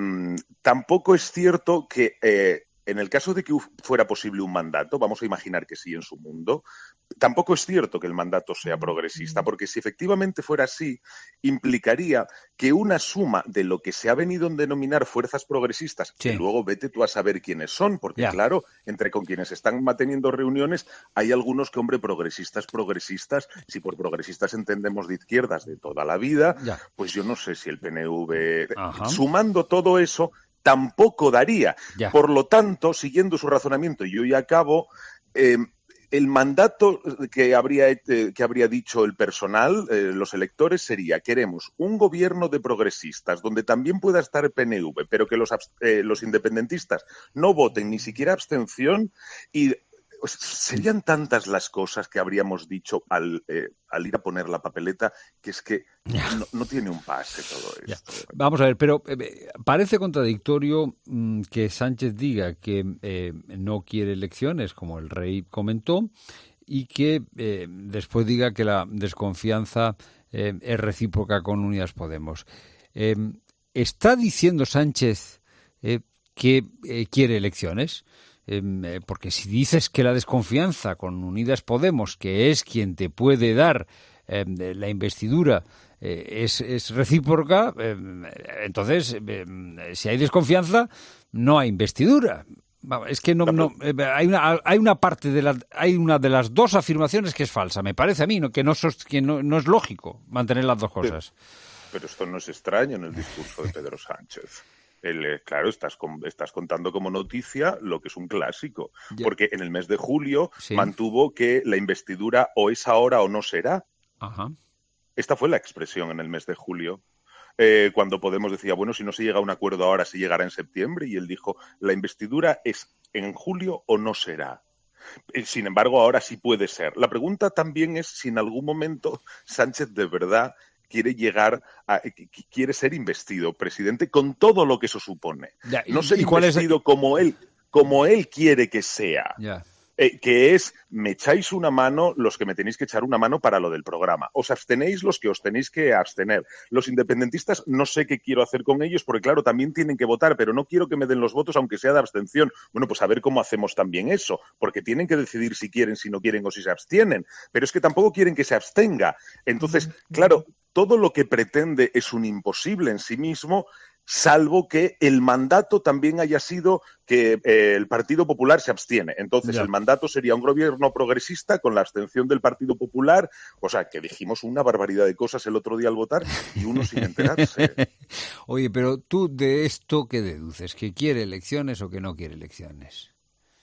tampoco es cierto que eh, en el caso de que fuera posible un mandato, vamos a imaginar que sí en su mundo, tampoco es cierto que el mandato sea progresista, porque si efectivamente fuera así, implicaría que una suma de lo que se ha venido a denominar fuerzas progresistas, Sí. que luego vete tú a saber quiénes son, porque Ya. claro, entre con quienes están manteniendo reuniones, hay algunos que, hombre, progresistas, progresistas, si por progresistas entendemos de izquierdas de toda la vida, Ya. pues yo no sé si el P N V, Ajá. sumando todo eso, tampoco daría. Ya. Por lo tanto, siguiendo su razonamiento, y yo ya acabo, eh, el mandato que habría, eh, que habría dicho el personal, eh, los electores, sería: queremos un gobierno de progresistas donde también pueda estar el P N V, pero que los, abs- eh, los independentistas no voten ni siquiera abstención, y pues, serían tantas las cosas que habríamos dicho al, eh, al ir a poner la papeleta, que es que no, no tiene un pase todo esto. Vamos a ver, pero eh, parece contradictorio mm, que Sánchez diga que eh, no quiere elecciones, como el rey comentó, y que eh, después diga que la desconfianza eh, es recíproca con Unidas Podemos. Eh, ¿Está diciendo Sánchez eh, que eh, quiere elecciones? Eh, porque si dices que la desconfianza con Unidas Podemos, que es quien te puede dar eh, la investidura, eh, es, es recíproca, eh, entonces, eh, si hay desconfianza, no hay investidura. Vamos, es que no, no eh, hay una hay una parte de la hay una de las dos afirmaciones que es falsa, me parece a mí, ¿no? que no sos, que no, no es lógico mantener las dos cosas. Pero esto no es extraño en el discurso de Pedro Sánchez. El, eh, claro, estás, con, estás contando como noticia lo que es un clásico, Ya. porque en el mes de julio Sí. mantuvo que la investidura o es ahora o no será. Ajá. Esta fue la expresión en el mes de julio, eh, cuando Podemos decía, bueno, si no se llega a un acuerdo ahora, se llegará en septiembre, y él dijo, la investidura es en julio o no será. Eh, Sin embargo, ahora sí puede ser. La pregunta también es si en algún momento Sánchez de verdad quiere llegar a, qu- qu- quiere ser investido presidente con todo lo que eso supone. Ya, y- No ser ¿y cuál es el- investido como él, como él quiere que sea. Ya. Eh, que es, me echáis una mano los que me tenéis que echar una mano para lo del programa. Os abstenéis los que os tenéis que abstener. Los independentistas no sé qué quiero hacer con ellos, porque claro, también tienen que votar, pero no quiero que me den los votos aunque sea de abstención. Bueno, pues a ver cómo hacemos también eso, porque tienen que decidir si quieren, si no quieren o si se abstienen. Pero es que tampoco quieren que se abstenga. Entonces, claro, todo lo que pretende es un imposible en sí mismo, salvo que el mandato también haya sido que eh, el Partido Popular se abstiene. Entonces, Ya. el mandato sería un gobierno progresista con la abstención del Partido Popular. O sea, que dijimos una barbaridad de cosas el otro día al votar y uno sin enterarse. Oye, pero tú de esto, ¿qué deduces? ¿Que quiere elecciones o que no quiere elecciones?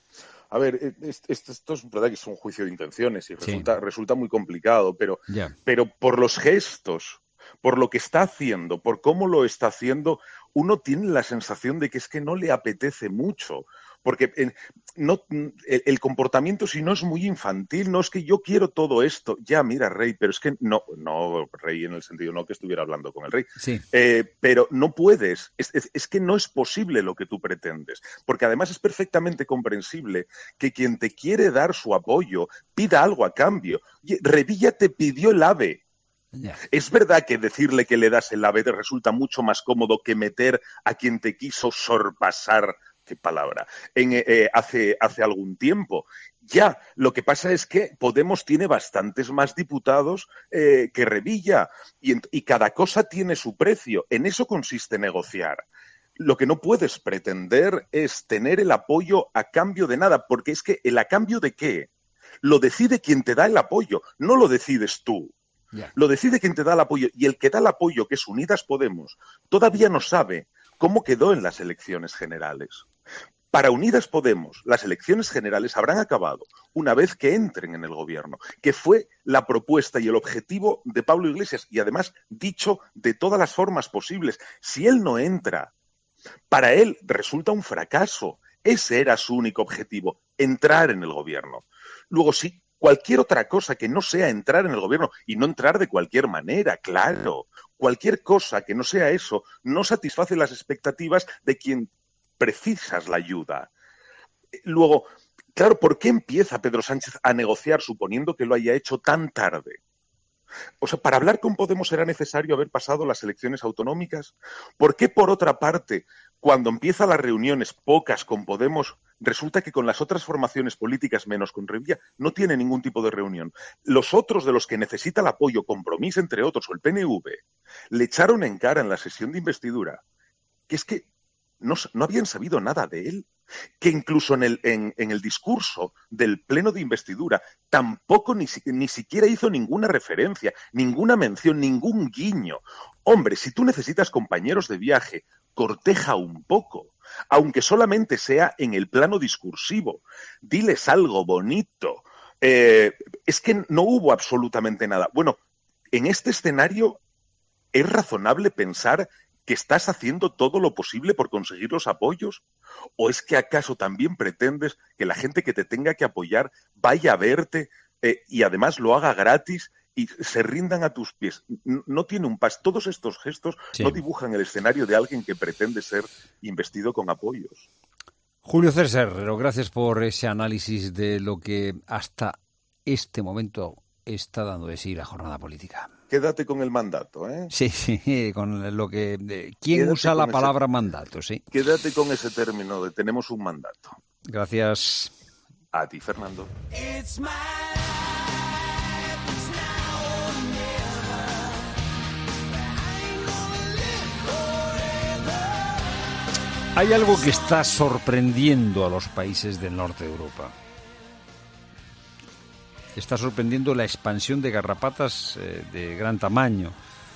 A ver, eh, es- esto, esto es verdad que es un juicio de intenciones y Sí. resulta, resulta muy complicado, pero, Ya. pero por los gestos, por lo que está haciendo, por cómo lo está haciendo, uno tiene la sensación de que es que no le apetece mucho. Porque eh, no, el, el comportamiento, si no es muy infantil, no es que yo quiero todo esto. Ya, mira, Rey, pero es que no, no, Rey en el sentido no que estuviera hablando con el Rey. Sí. Eh, pero no puedes, es, es- es que no es posible lo que tú pretendes, porque además es perfectamente comprensible que quien te quiere dar su apoyo pida algo a cambio. Oye, Revilla te pidió el AVE. Ya. Es verdad que decirle que le das el AVE te resulta mucho más cómodo que meter a quien te quiso sorpasar, qué palabra, en, eh, hace, hace algún tiempo. Ya, lo que pasa es que Podemos tiene bastantes más diputados eh, que Revilla y, y cada cosa tiene su precio. En eso consiste negociar. Lo que no puedes pretender es tener el apoyo a cambio de nada, porque es que el a cambio de qué lo decide quien te da el apoyo, no lo decides tú. Yeah. Lo decide quien te da el apoyo y el que da el apoyo, que es Unidas Podemos, todavía no sabe cómo quedó en las elecciones generales. Para Unidas Podemos, las elecciones generales habrán acabado una vez que entren en el gobierno, que fue la propuesta y el objetivo de Pablo Iglesias, y además dicho de todas las formas posibles. Si él no entra, para él resulta un fracaso. Ese era su único objetivo, entrar en el gobierno. Luego, sí, cualquier otra cosa que no sea entrar en el gobierno, y no entrar de cualquier manera, claro, cualquier cosa que no sea eso, no satisface las expectativas de quien precisas la ayuda. Luego, claro, ¿por qué empieza Pedro Sánchez a negociar suponiendo que lo haya hecho tan tarde? O sea, ¿para hablar con Podemos era necesario haber pasado las elecciones autonómicas? ¿Por qué, por otra parte, cuando empiezan las reuniones, pocas con Podemos, resulta que con las otras formaciones políticas, menos con Revilla, no tiene ningún tipo de reunión? Los otros de los que necesita el apoyo, Compromís, entre otros, o el P N V, le echaron en cara en la sesión de investidura que es que No, no habían sabido nada de él, que incluso en el, en, en el discurso del pleno de investidura tampoco ni, ni siquiera hizo ninguna referencia, ninguna mención, ningún guiño. Hombre, si tú necesitas compañeros de viaje, corteja un poco, aunque solamente sea en el plano discursivo. Diles algo bonito. Eh, es que no hubo absolutamente nada. Bueno, en este escenario es razonable pensar que estás haciendo todo lo posible por conseguir los apoyos? ¿O es que acaso también pretendes que la gente que te tenga que apoyar vaya a verte eh, y además lo haga gratis y se rindan a tus pies? No tiene un pas. Todos estos gestos sí. no dibujan el escenario de alguien que pretende ser investido con apoyos. Julio César Herrero, gracias por ese análisis de lo que hasta este momento está dando de sí la jornada política. Quédate con el mandato, ¿eh? Sí, sí, con lo que... De, ¿Quién Quédate usa la palabra ese, mandato? Sí. Quédate con ese término de tenemos un mandato. Gracias. A ti, Fernando. Hay algo que está sorprendiendo a los países del norte de Europa. Está sorprendiendo la expansión de garrapatas eh, de gran tamaño.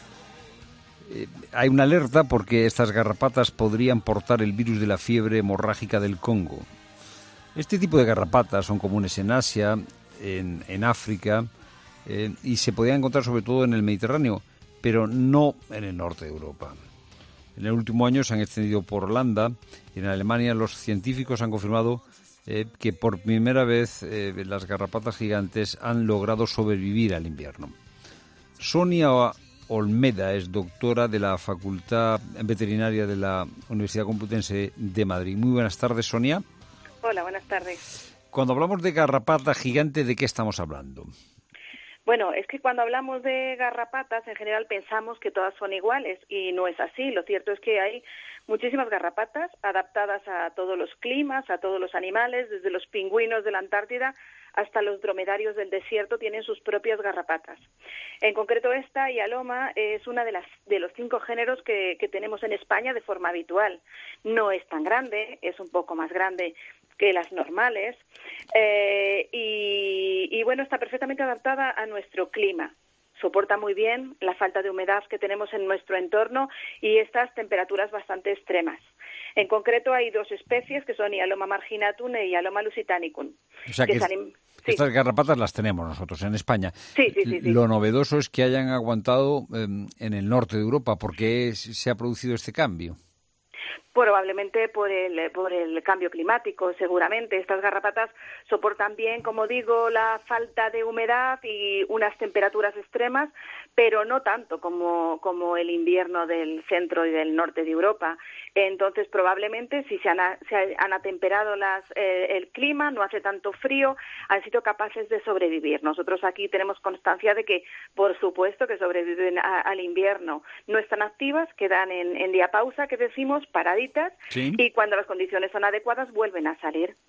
Eh, hay una alerta porque estas garrapatas podrían portar el virus de la fiebre hemorrágica del Congo. Este tipo de garrapatas son comunes en Asia, en, en África, eh, y se podían encontrar sobre todo en el Mediterráneo, pero no en el norte de Europa. En el último año se han extendido por Holanda y en Alemania los científicos han confirmado Eh, que por primera vez eh, las garrapatas gigantes han logrado sobrevivir al invierno. Sonia Olmeda es doctora de la Facultad Veterinaria de la Universidad Complutense de Madrid. Muy buenas tardes, Sonia. Hola, buenas tardes. Cuando hablamos de garrapata gigante, ¿de qué estamos hablando? Bueno, es que cuando hablamos de garrapatas, en general pensamos que todas son iguales y no es así. Lo cierto es que hay muchísimas garrapatas adaptadas a todos los climas, a todos los animales, desde los pingüinos de la Antártida hasta los dromedarios del desierto tienen sus propias garrapatas. En concreto esta, Hyaloma, es una de las de los cinco géneros que, que tenemos en España de forma habitual. No es tan grande, es un poco más grande que las normales eh, y, y bueno, está perfectamente adaptada a nuestro clima. Soporta muy bien la falta de humedad que tenemos en nuestro entorno y estas temperaturas bastante extremas. En concreto hay dos especies que son Hyaloma marginatum y Hyaloma lusitanicum. O sea que, que es, anim... sí. Estas garrapatas las tenemos nosotros en España. Sí, sí, sí, sí. Lo novedoso es que hayan aguantado eh, en el norte de Europa. ¿Por qué se ha producido este cambio? Probablemente por el, por el cambio climático, seguramente. Estas garrapatas soportan bien, como digo, la falta de humedad y unas temperaturas extremas, pero no tanto como, como el invierno del centro y del norte de Europa. Entonces, probablemente, si se han, se han atemperado las, eh, el clima, no hace tanto frío, han sido capaces de sobrevivir. Nosotros aquí tenemos constancia de que, por supuesto, que sobreviven a, al invierno. No están activas, quedan en, en diapausa, que decimos, paraditas, ¿sí? Y cuando las condiciones son adecuadas vuelven a salir.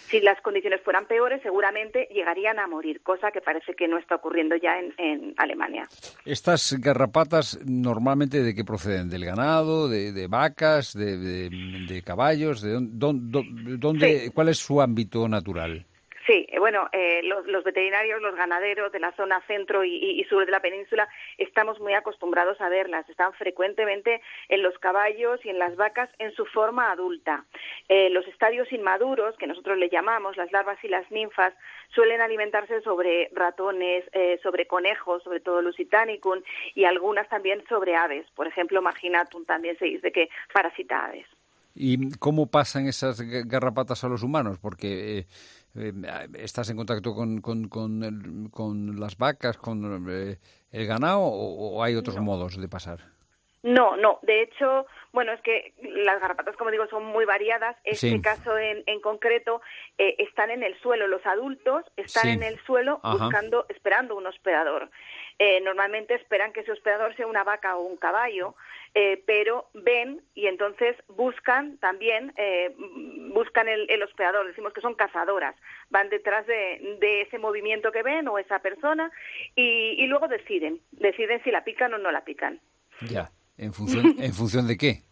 Si las condiciones fueran peores, seguramente llegarían a morir, cosa que parece que no está ocurriendo ya en, en Alemania. ¿Estas garrapatas normalmente de qué proceden? ¿Del ganado, de, de vacas, de, de, de caballos? ¿De dónde, dónde, Sí. ¿Cuál es su ámbito natural? Sí, eh, bueno, eh, los, los veterinarios, los ganaderos de la zona centro y, y, y sur de la península estamos muy acostumbrados a verlas. Están frecuentemente en los caballos y en las vacas en su forma adulta. Eh, los estadios inmaduros, que nosotros le llamamos, las larvas y las ninfas, suelen alimentarse sobre ratones, eh, sobre conejos, sobre todo Lusitanicum, y algunas también sobre aves. Por ejemplo, Marginatum también se dice que parasita aves. ¿Y cómo pasan esas garrapatas a los humanos? Porque eh, eh, estás en contacto con, con, con, el, con las vacas, con eh, el ganado, o, o hay otros No. modos de pasar. No, no. De hecho, bueno, es que las garrapatas, como digo, son muy variadas. Este Sí. caso en, en concreto eh, están en el suelo. Los adultos están Sí. en el suelo Ajá. buscando, esperando un hospedador. Eh, normalmente esperan que ese hospedador sea una vaca o un caballo, eh, pero ven y entonces buscan también, eh, buscan el, el hospedador. Decimos que son cazadoras. Van detrás de, de ese movimiento que ven o esa persona y, y luego deciden, deciden si la pican o no la pican. Ya. ¿En función, ¿en función de qué?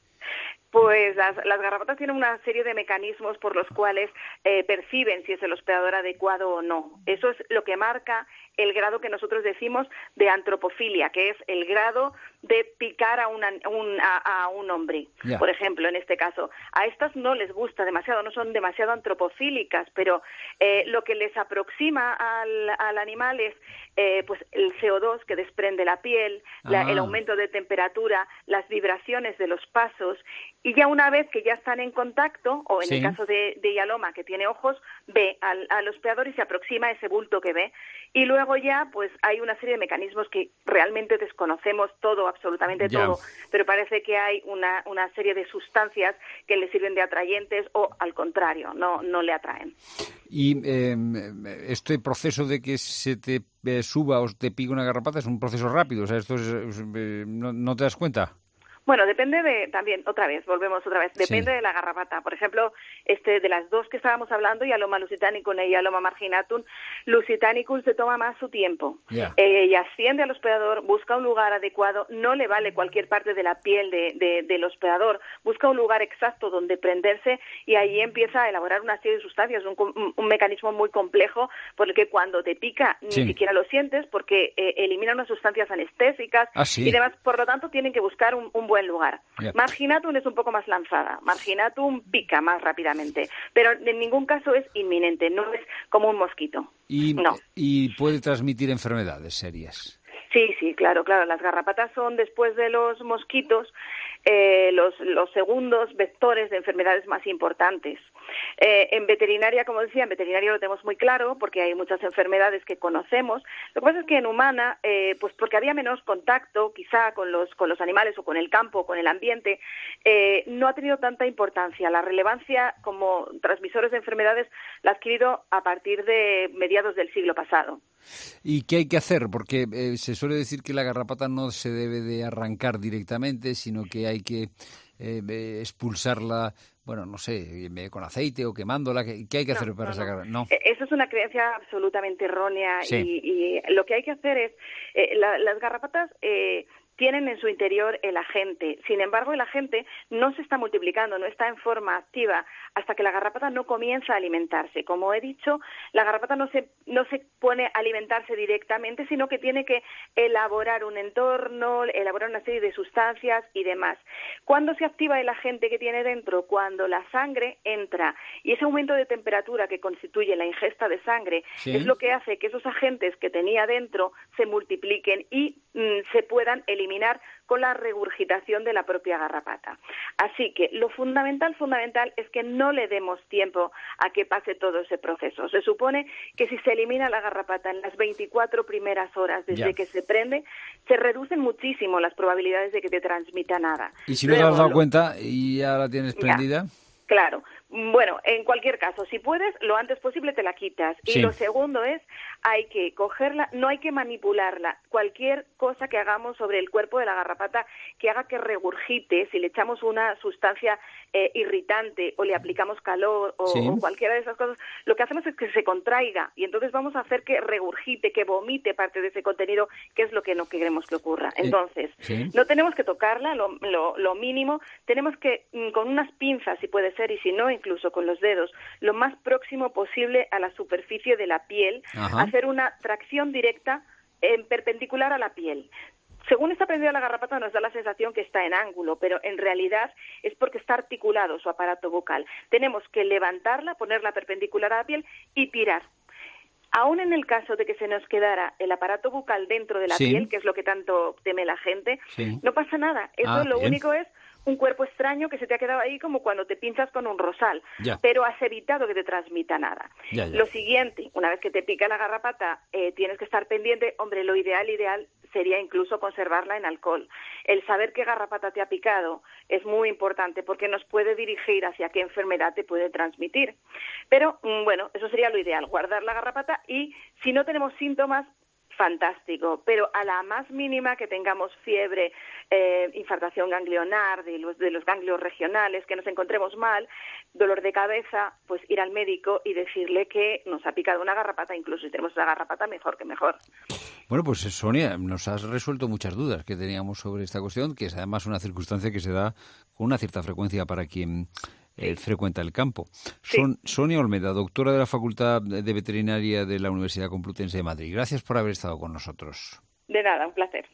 Pues las, las garrapatas tienen una serie de mecanismos por los cuales eh, perciben si es el hospedador adecuado o no. Eso es lo que marca el grado que nosotros decimos de antropofilia, que es el grado de picar a, una, un, a, a un hombre. Ya. Por ejemplo, en este caso, a estas no les gusta demasiado, no son demasiado antropofílicas, pero eh, lo que les aproxima al, al animal es eh, pues el C O dos que desprende la piel, la- Ah. el aumento de temperatura, las vibraciones de los pasos, y ya una vez que ya están en contacto, o en Sí. el caso de, de Yaloma, que tiene ojos, ve al, al hospedador y se aproxima a ese bulto que ve. Y luego ya, pues hay una serie de mecanismos que realmente desconocemos todo, absolutamente Ya. todo, pero parece que hay una, una serie de sustancias que le sirven de atrayentes o, al contrario, no, no le atraen. Y eh, este proceso de que se te eh, suba o te pique una garrapata es un proceso rápido, o sea, esto es, es, eh, no, ¿no te das cuenta? Bueno, depende de, también, otra vez, volvemos otra vez, depende Sí. de la garrapata. Por ejemplo, este, de las dos que estábamos hablando, Yaloma lusitanicum y Yaloma marginatum, Lusitanicum se toma más su tiempo. Ya. Eh, y asciende al hospedador, busca un lugar adecuado, no le vale cualquier parte de la piel de, de- del hospedador, busca un lugar exacto donde prenderse y ahí empieza a elaborar una serie de sustancias, un, com- un mecanismo muy complejo por el que cuando te pica ni Sí. siquiera lo sientes porque eh, elimina unas sustancias anestésicas Ah, sí. y demás, por lo tanto tienen que buscar un, un buen lugar. Ya. Marginatum es un poco más lanzada, Marginatum pica más rápidamente, pero en ningún caso es inminente, no es como un mosquito. Y, No. y puede transmitir enfermedades serias. Sí, sí, claro, claro. Las garrapatas son, después de los mosquitos, eh, los, los segundos vectores de enfermedades más importantes. Eh, en veterinaria, como decía, en veterinaria lo tenemos muy claro porque hay muchas enfermedades que conocemos. Lo que pasa es que en humana, eh, pues porque había menos contacto quizá con los, con los animales o con el campo o con el ambiente, eh, no ha tenido tanta importancia. La relevancia como transmisores de enfermedades la ha adquirido a partir de mediados del siglo pasado. ¿Y qué hay que hacer? Porque eh, se suele decir que la garrapata no se debe de arrancar directamente, sino que hay que eh, eh, expulsarla, bueno, no sé, eh, con aceite o quemándola. ¿Qué, qué hay que No, hacer para no, no. sacar? No. Eh, Eso es una creencia absolutamente errónea Sí. y, y lo que hay que hacer es, eh, la- las garrapatas eh, tienen en su interior el agente. Sin embargo, el agente no se está multiplicando, no está en forma activa hasta que la garrapata no comienza a alimentarse. Como he dicho, la garrapata no se, no se pone a alimentarse directamente, sino que tiene que elaborar un entorno, elaborar una serie de sustancias y demás. ¿Cuándo se activa el agente que tiene dentro? Cuando la sangre entra. Y ese aumento de temperatura que constituye la ingesta de sangre Sí. es lo que hace que esos agentes que tenía dentro se multipliquen y mm, se puedan eliminar con la regurgitación de la propia garrapata. Así que lo fundamental, fundamental es que no le demos tiempo a que pase todo ese proceso. Se supone que si se elimina la garrapata en las veinticuatro primeras horas desde Ya. que se prende, se reducen muchísimo las probabilidades de que te transmita nada. ¿Y si no te Luego, has dado lo- cuenta y ya la tienes Ya. prendida? Claro. Bueno, en cualquier caso, si puedes, lo antes posible te la quitas. Y Sí. lo segundo es hay que cogerla, no hay que manipularla. Cualquier cosa que hagamos sobre el cuerpo de la garrapata que haga que regurgite, si le echamos una sustancia eh, irritante o le aplicamos calor o, Sí. o cualquiera de esas cosas, lo que hacemos es que se contraiga y entonces vamos a hacer que regurgite, que vomite parte de ese contenido, que es lo que no queremos que ocurra. Entonces, Sí. no tenemos que tocarla, lo, lo, lo mínimo, tenemos que, mm, con unas pinzas, si puede ser, y si no, incluso con los dedos, lo más próximo posible a la superficie de la piel, Ajá. hacer una tracción directa en perpendicular a la piel. Según está prendida la garrapata nos da la sensación que está en ángulo, pero en realidad es porque está articulado su aparato bucal. Tenemos que levantarla, ponerla perpendicular a la piel y tirar. Aún en el caso de que se nos quedara el aparato bucal dentro de la Sí. piel, que es lo que tanto teme la gente, Sí. no pasa nada. Eso Ah, lo bien. único es un cuerpo extraño que se te ha quedado ahí como cuando te pinchas con un rosal, Ya. pero has evitado que te transmita nada. Ya, ya. Lo siguiente, una vez que te pica la garrapata, eh, tienes que estar pendiente. Hombre, lo ideal, ideal sería incluso conservarla en alcohol. El saber qué garrapata te ha picado es muy importante porque nos puede dirigir hacia qué enfermedad te puede transmitir. Pero, mm, bueno, eso sería lo ideal, guardar la garrapata y si no tenemos síntomas, fantástico, pero a la más mínima que tengamos fiebre, eh, infartación ganglionar de los, de los ganglios regionales, que nos encontremos mal, dolor de cabeza, pues ir al médico y decirle que nos ha picado una garrapata, incluso si tenemos una garrapata, mejor que mejor. Bueno, pues Sonia, nos has resuelto muchas dudas que teníamos sobre esta cuestión, que es además una circunstancia que se da con una cierta frecuencia para quien eh, frecuenta el campo. Son, Sonia Olmeda, doctora de la Facultad de Veterinaria de la Universidad Complutense de Madrid. Gracias por haber estado con nosotros. De nada, un placer.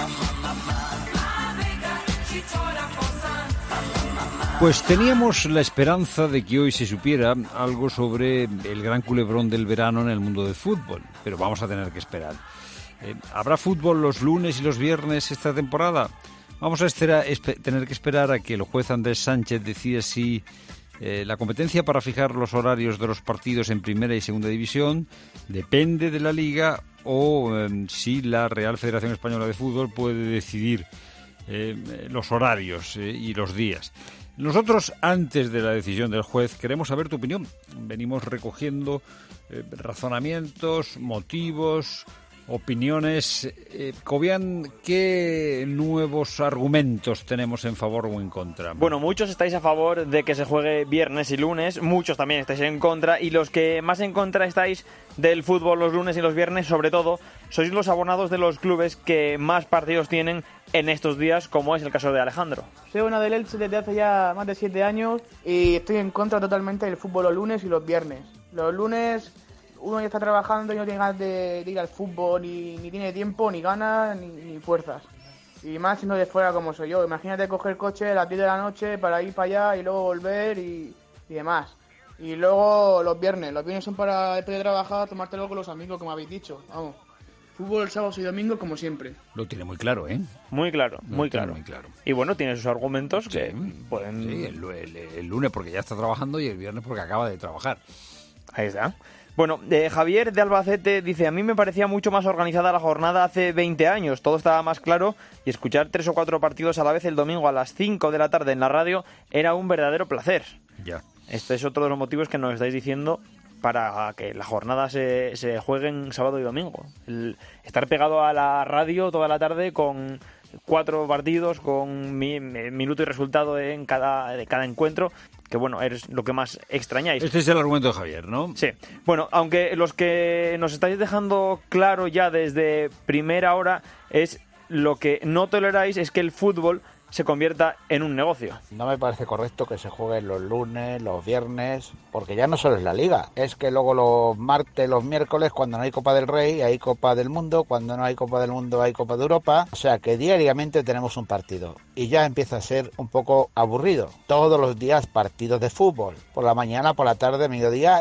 Pues teníamos la esperanza de que hoy se supiera algo sobre el gran culebrón del verano en el mundo del fútbol, pero vamos a tener que esperar. Eh, ¿Habrá fútbol los lunes y los viernes esta temporada? Vamos a estera, espe- tener que esperar a que el juez Andrés Sánchez decida si eh, la competencia para fijar los horarios de los partidos en primera y segunda división depende de la Liga o eh, si la Real Federación Española de Fútbol puede decidir eh, los horarios eh, y los días. Nosotros, antes de la decisión del juez, queremos saber tu opinión. Venimos recogiendo eh, razonamientos, motivos, opiniones. Eh, Cobian, ¿qué nuevos argumentos tenemos en favor o en contra? Bueno, muchos estáis a favor de que se juegue viernes y lunes, muchos también estáis en contra, y los que más en contra estáis del fútbol los lunes y los viernes, sobre todo, sois los abonados de los clubes que más partidos tienen en estos días, como es el caso de Alejandro. Soy una del Elche desde hace ya más de siete años y estoy en contra totalmente del fútbol los lunes y los viernes. Los lunes uno ya está trabajando y no tiene ganas de, de ir al fútbol, ni, ni tiene tiempo, ni ganas, ni, ni fuerzas. Y más siendo de fuera como soy yo. Imagínate coger coche a las diez de la noche para ir para allá y luego volver y, y demás. Y luego los viernes. Los viernes son para, después de trabajar, tomártelo con los amigos, como habéis dicho. Vamos. Fútbol sábado y domingo como siempre. Lo tiene muy claro, ¿eh? Muy claro, Lo muy tiene claro. muy claro. Y bueno, tiene sus argumentos Sí, que pueden... sí, el, el- el lunes porque ya está trabajando y el viernes porque acaba de trabajar. Ahí está. Bueno, eh, Javier de Albacete dice: a mí me parecía mucho más organizada la jornada hace veinte años, todo estaba más claro y escuchar tres o cuatro partidos a la vez el domingo a las cinco de la tarde en la radio era un verdadero placer. Ya. Este es otro de los motivos que nos estáis diciendo para que la jornada se, se juegue en sábado y domingo. El estar pegado a la radio toda la tarde con cuatro partidos, con mi, mi- minuto y resultado en cada, de cada encuentro, que bueno, es lo que más extrañáis. Este es el argumento de Javier, ¿no? Sí. Bueno, aunque los que nos estáis dejando claro ya desde primera hora es lo que no toleráis es que el fútbol se convierta en un negocio. No me parece correcto que se jueguen los lunes, los viernes, porque ya no solo es la Liga, es que luego los martes, los miércoles, cuando no hay Copa del Rey, hay Copa del Mundo, cuando no hay Copa del Mundo, hay Copa de Europa, o sea que diariamente tenemos un partido y ya empieza a ser un poco aburrido. Todos los días partidos de fútbol, por la mañana, por la tarde, mediodía,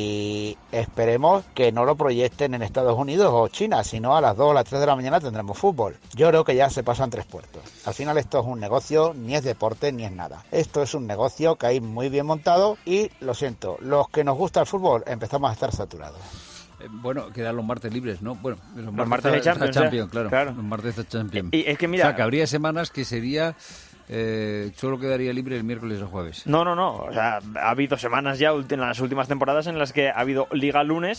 y esperemos que no lo proyecten en Estados Unidos o China, sino a las dos o las tres de la mañana tendremos fútbol. Yo creo que ya se pasan tres puertos. Al final esto es un negocio, ni es deporte, ni es nada. Esto es un negocio que hay muy bien montado y, lo siento, los que nos gusta el fútbol empezamos a estar saturados. Eh, bueno, quedan los martes libres, ¿no? Bueno, los, martes de Champions, Champions, ¿eh? claro. Claro. Los martes de Champions. Y es que mira- O sea, que habría semanas que sería... eh, solo quedaría libre el miércoles o jueves. No, no, no. O sea, ha habido semanas ya ulti- en las últimas temporadas en las que ha habido Liga lunes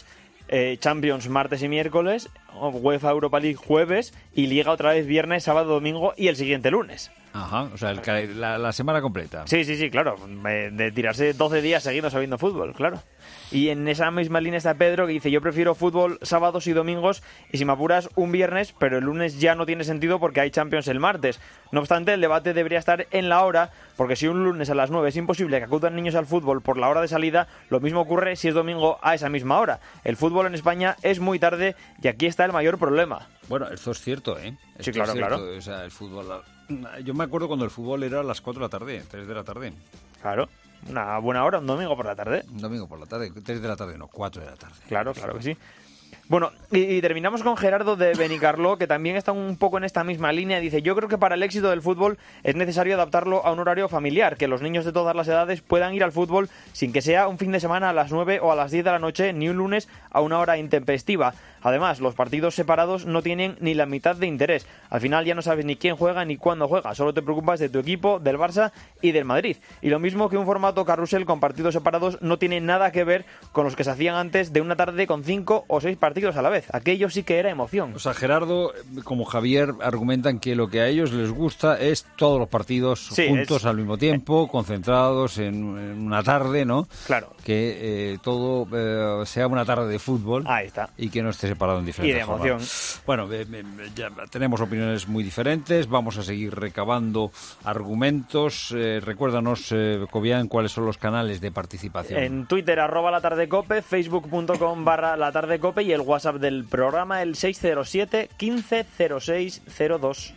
eh, Champions martes y miércoles, UEFA Europa League jueves y Liga otra vez viernes, sábado, domingo y el siguiente lunes. Ajá, o sea, el, la, la semana completa. Sí, sí, sí, claro. De tirarse doce días seguidos sabiendo fútbol, claro. Y en esa misma línea está Pedro, que dice: yo prefiero fútbol sábados y domingos, y si me apuras un viernes, pero el lunes ya no tiene sentido porque hay Champions el martes. No obstante, el debate debería estar en la hora, porque si un lunes a las nueve es imposible que acudan niños al fútbol por la hora de salida, lo mismo ocurre si es domingo a esa misma hora. El fútbol en España es muy tarde y aquí está el mayor problema. Bueno, eso es cierto, ¿eh? Esto Sí, claro, es cierto. claro. O sea, el fútbol... Yo me acuerdo cuando el fútbol era a las cuatro de la tarde, tres de la tarde. Claro, una buena hora, un domingo por la tarde. Un domingo por la tarde, tres de la tarde, no, cuatro de la tarde. Claro, claro que sí. Bueno, y, y terminamos con Gerardo de Benicarló, que también está un poco en esta misma línea. Dice: yo creo que para el éxito del fútbol es necesario adaptarlo a un horario familiar, que los niños de todas las edades puedan ir al fútbol sin que sea un fin de semana a las nueve o a las diez de la noche, ni un lunes a una hora intempestiva. Además, los partidos separados no tienen ni la mitad de interés. Al final ya no sabes ni quién juega ni cuándo juega, solo te preocupas de tu equipo, del Barça y del Madrid. Y lo mismo que un formato carrusel con partidos separados no tiene nada que ver con los que se hacían antes de una tarde con cinco o seis partidos a la vez. Aquello sí que era emoción. O sea, Gerardo, como Javier, argumentan que lo que a ellos les gusta es todos los partidos Sí, juntos es- al mismo tiempo, concentrados en, en una tarde, ¿no? Claro. Que eh, todo eh, sea una tarde de fútbol. Ahí está. Y que no esté separado en diferentes Y de emoción. jornadas. Bueno, eh, eh, ya tenemos opiniones muy diferentes. Vamos a seguir recabando argumentos. Eh, recuérdanos, eh, Cobian, cuáles son los canales de participación. En Twitter, arroba la tarde cope, facebook.com barra la tarde cope y el WhatsApp del programa, el seis cero siete, quince, cero seis, cero dos.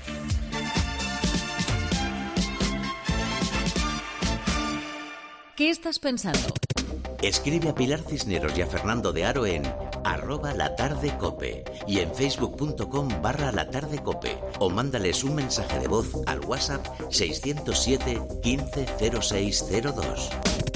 ¿Qué estás pensando? Escribe a Pilar Cisneros y a Fernando de Aro en arroba latardecope y en facebook.com barra latardecope o mándales un mensaje de voz al WhatsApp seiscientos siete, quince, cero seis cero dos.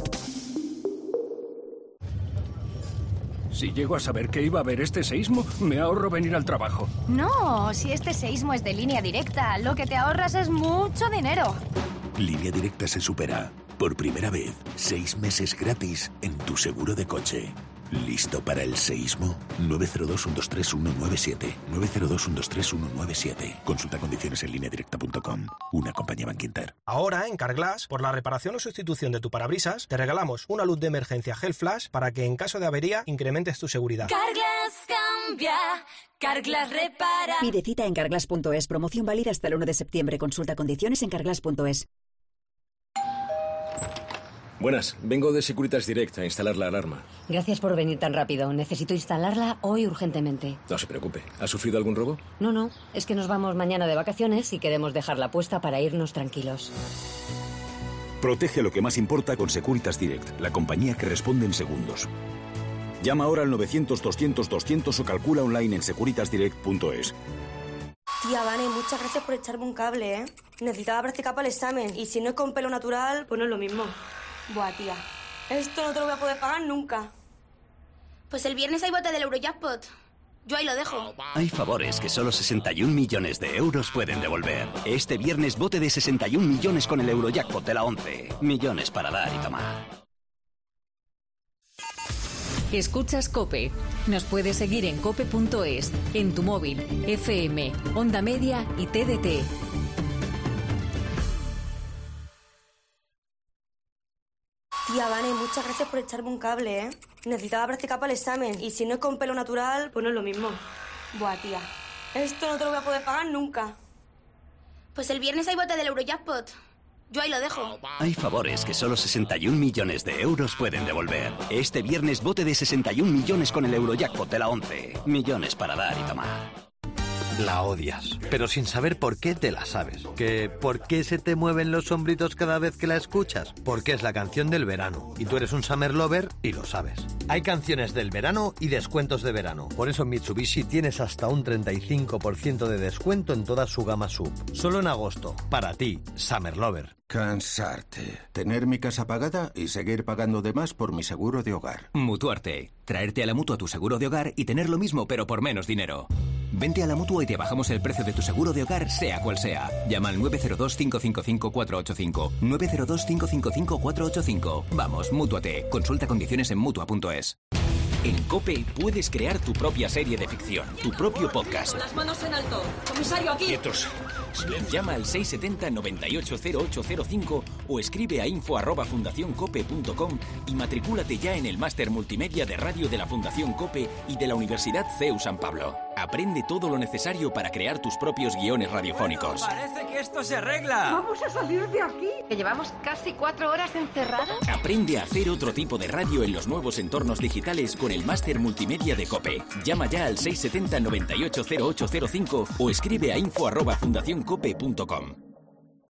Si llego a saber que iba a haber este seísmo, me ahorro venir al trabajo. No, si este seísmo es de Línea Directa, lo que te ahorras es mucho dinero. Línea Directa se supera. Por primera vez, seis meses gratis en tu seguro de coche. ¿Listo para el seísmo? nueve cero dos, uno dos tres, uno nueve siete. nueve cero dos, uno dos tres, uno nueve siete. Consulta condiciones en línea directa punto com. Una compañía Bankinter. Ahora, en Carglass, por la reparación o sustitución de tu parabrisas, te regalamos una luz de emergencia Gel Flash para que en caso de avería incrementes tu seguridad. Carglass cambia, Carglass repara. Pide cita en carglass punto es. Promoción válida hasta el uno de septiembre. Consulta condiciones en carglass punto es. Buenas, vengo de Securitas Direct a instalar la alarma. Gracias por venir tan rápido. Necesito instalarla hoy urgentemente. No se preocupe. ¿Ha sufrido algún robo? No, no. Es que nos vamos mañana de vacaciones y queremos dejarla puesta para irnos tranquilos. Protege lo que más importa con Securitas Direct, la compañía que responde en segundos. Llama ahora al novecientos, doscientos, doscientos o calcula online en securitas direct punto es. Tía, Vane, muchas gracias por echarme un cable, ¿eh? Necesitaba practicar para el examen y si no es con pelo natural, pues no es lo mismo. Buah, tía, esto no te lo voy a poder pagar nunca. Pues el viernes hay bote del Eurojackpot. Yo ahí lo dejo. Hay favores que solo sesenta y un millones de euros pueden devolver. Este viernes bote de sesenta y un millones con el Eurojackpot de la once. Millones para dar y tomar. Escuchas COPE. Nos puedes seguir en cope punto es, en tu móvil, F M, Onda Media y T D T. Tía, Vane, muchas gracias por echarme un cable, ¿eh? Necesitaba practicar para el examen y si no es con pelo natural, pues no es lo mismo. Buah, tía, esto no te lo voy a poder pagar nunca. Pues el viernes hay bote del Eurojackpot. Yo ahí lo dejo. Hay favores que solo sesenta y un millones de euros pueden devolver. Este viernes bote de sesenta y un millones con el Eurojackpot de la once. Millones para dar y tomar. La odias, pero sin saber por qué te la sabes. ¿Que por qué se te mueven los hombritos cada vez que la escuchas? Porque es la canción del verano y tú eres un summer lover y lo sabes. Hay canciones del verano y descuentos de verano. Por eso en Mitsubishi tienes hasta un treinta y cinco por ciento de descuento en toda su gama sub. Solo en agosto. Para ti, summer lover. Cansarte. Tener mi casa pagada y seguir pagando de más por mi seguro de hogar. Mutuarte. Traerte a la Mutua tu seguro de hogar y tener lo mismo pero por menos dinero. Vente a la Mutua y te bajamos el precio de tu seguro de hogar, sea cual sea. Llama al nueve cero dos, cinco cinco cinco, cuatro ocho cinco. nueve cero dos, cinco cinco cinco, cuatro ocho cinco. Vamos, Mútuate. Consulta condiciones en Mutua punto es. En COPE puedes crear tu propia serie de ficción, tu propio podcast. Las manos en alto. Comisario, aquí. Quietos. Llama al seis siete cero, nueve ocho cero ocho cero cinco o escribe a info arroba fundacioncope punto com y matricúlate ya en el máster multimedia de radio de la Fundación COPE y de la Universidad C E U San Pablo. Aprende todo lo necesario para crear tus propios guiones radiofónicos. Parece que esto se arregla. Vamos a salir de aquí. Que llevamos casi cuatro horas encerrados. Aprende a hacer otro tipo de radio en los nuevos entornos digitales con el máster multimedia de COPE. Llama ya al seis siete cero, nueve ocho cero ocho cero cinco o escribe a info arroba fundacioncope punto com.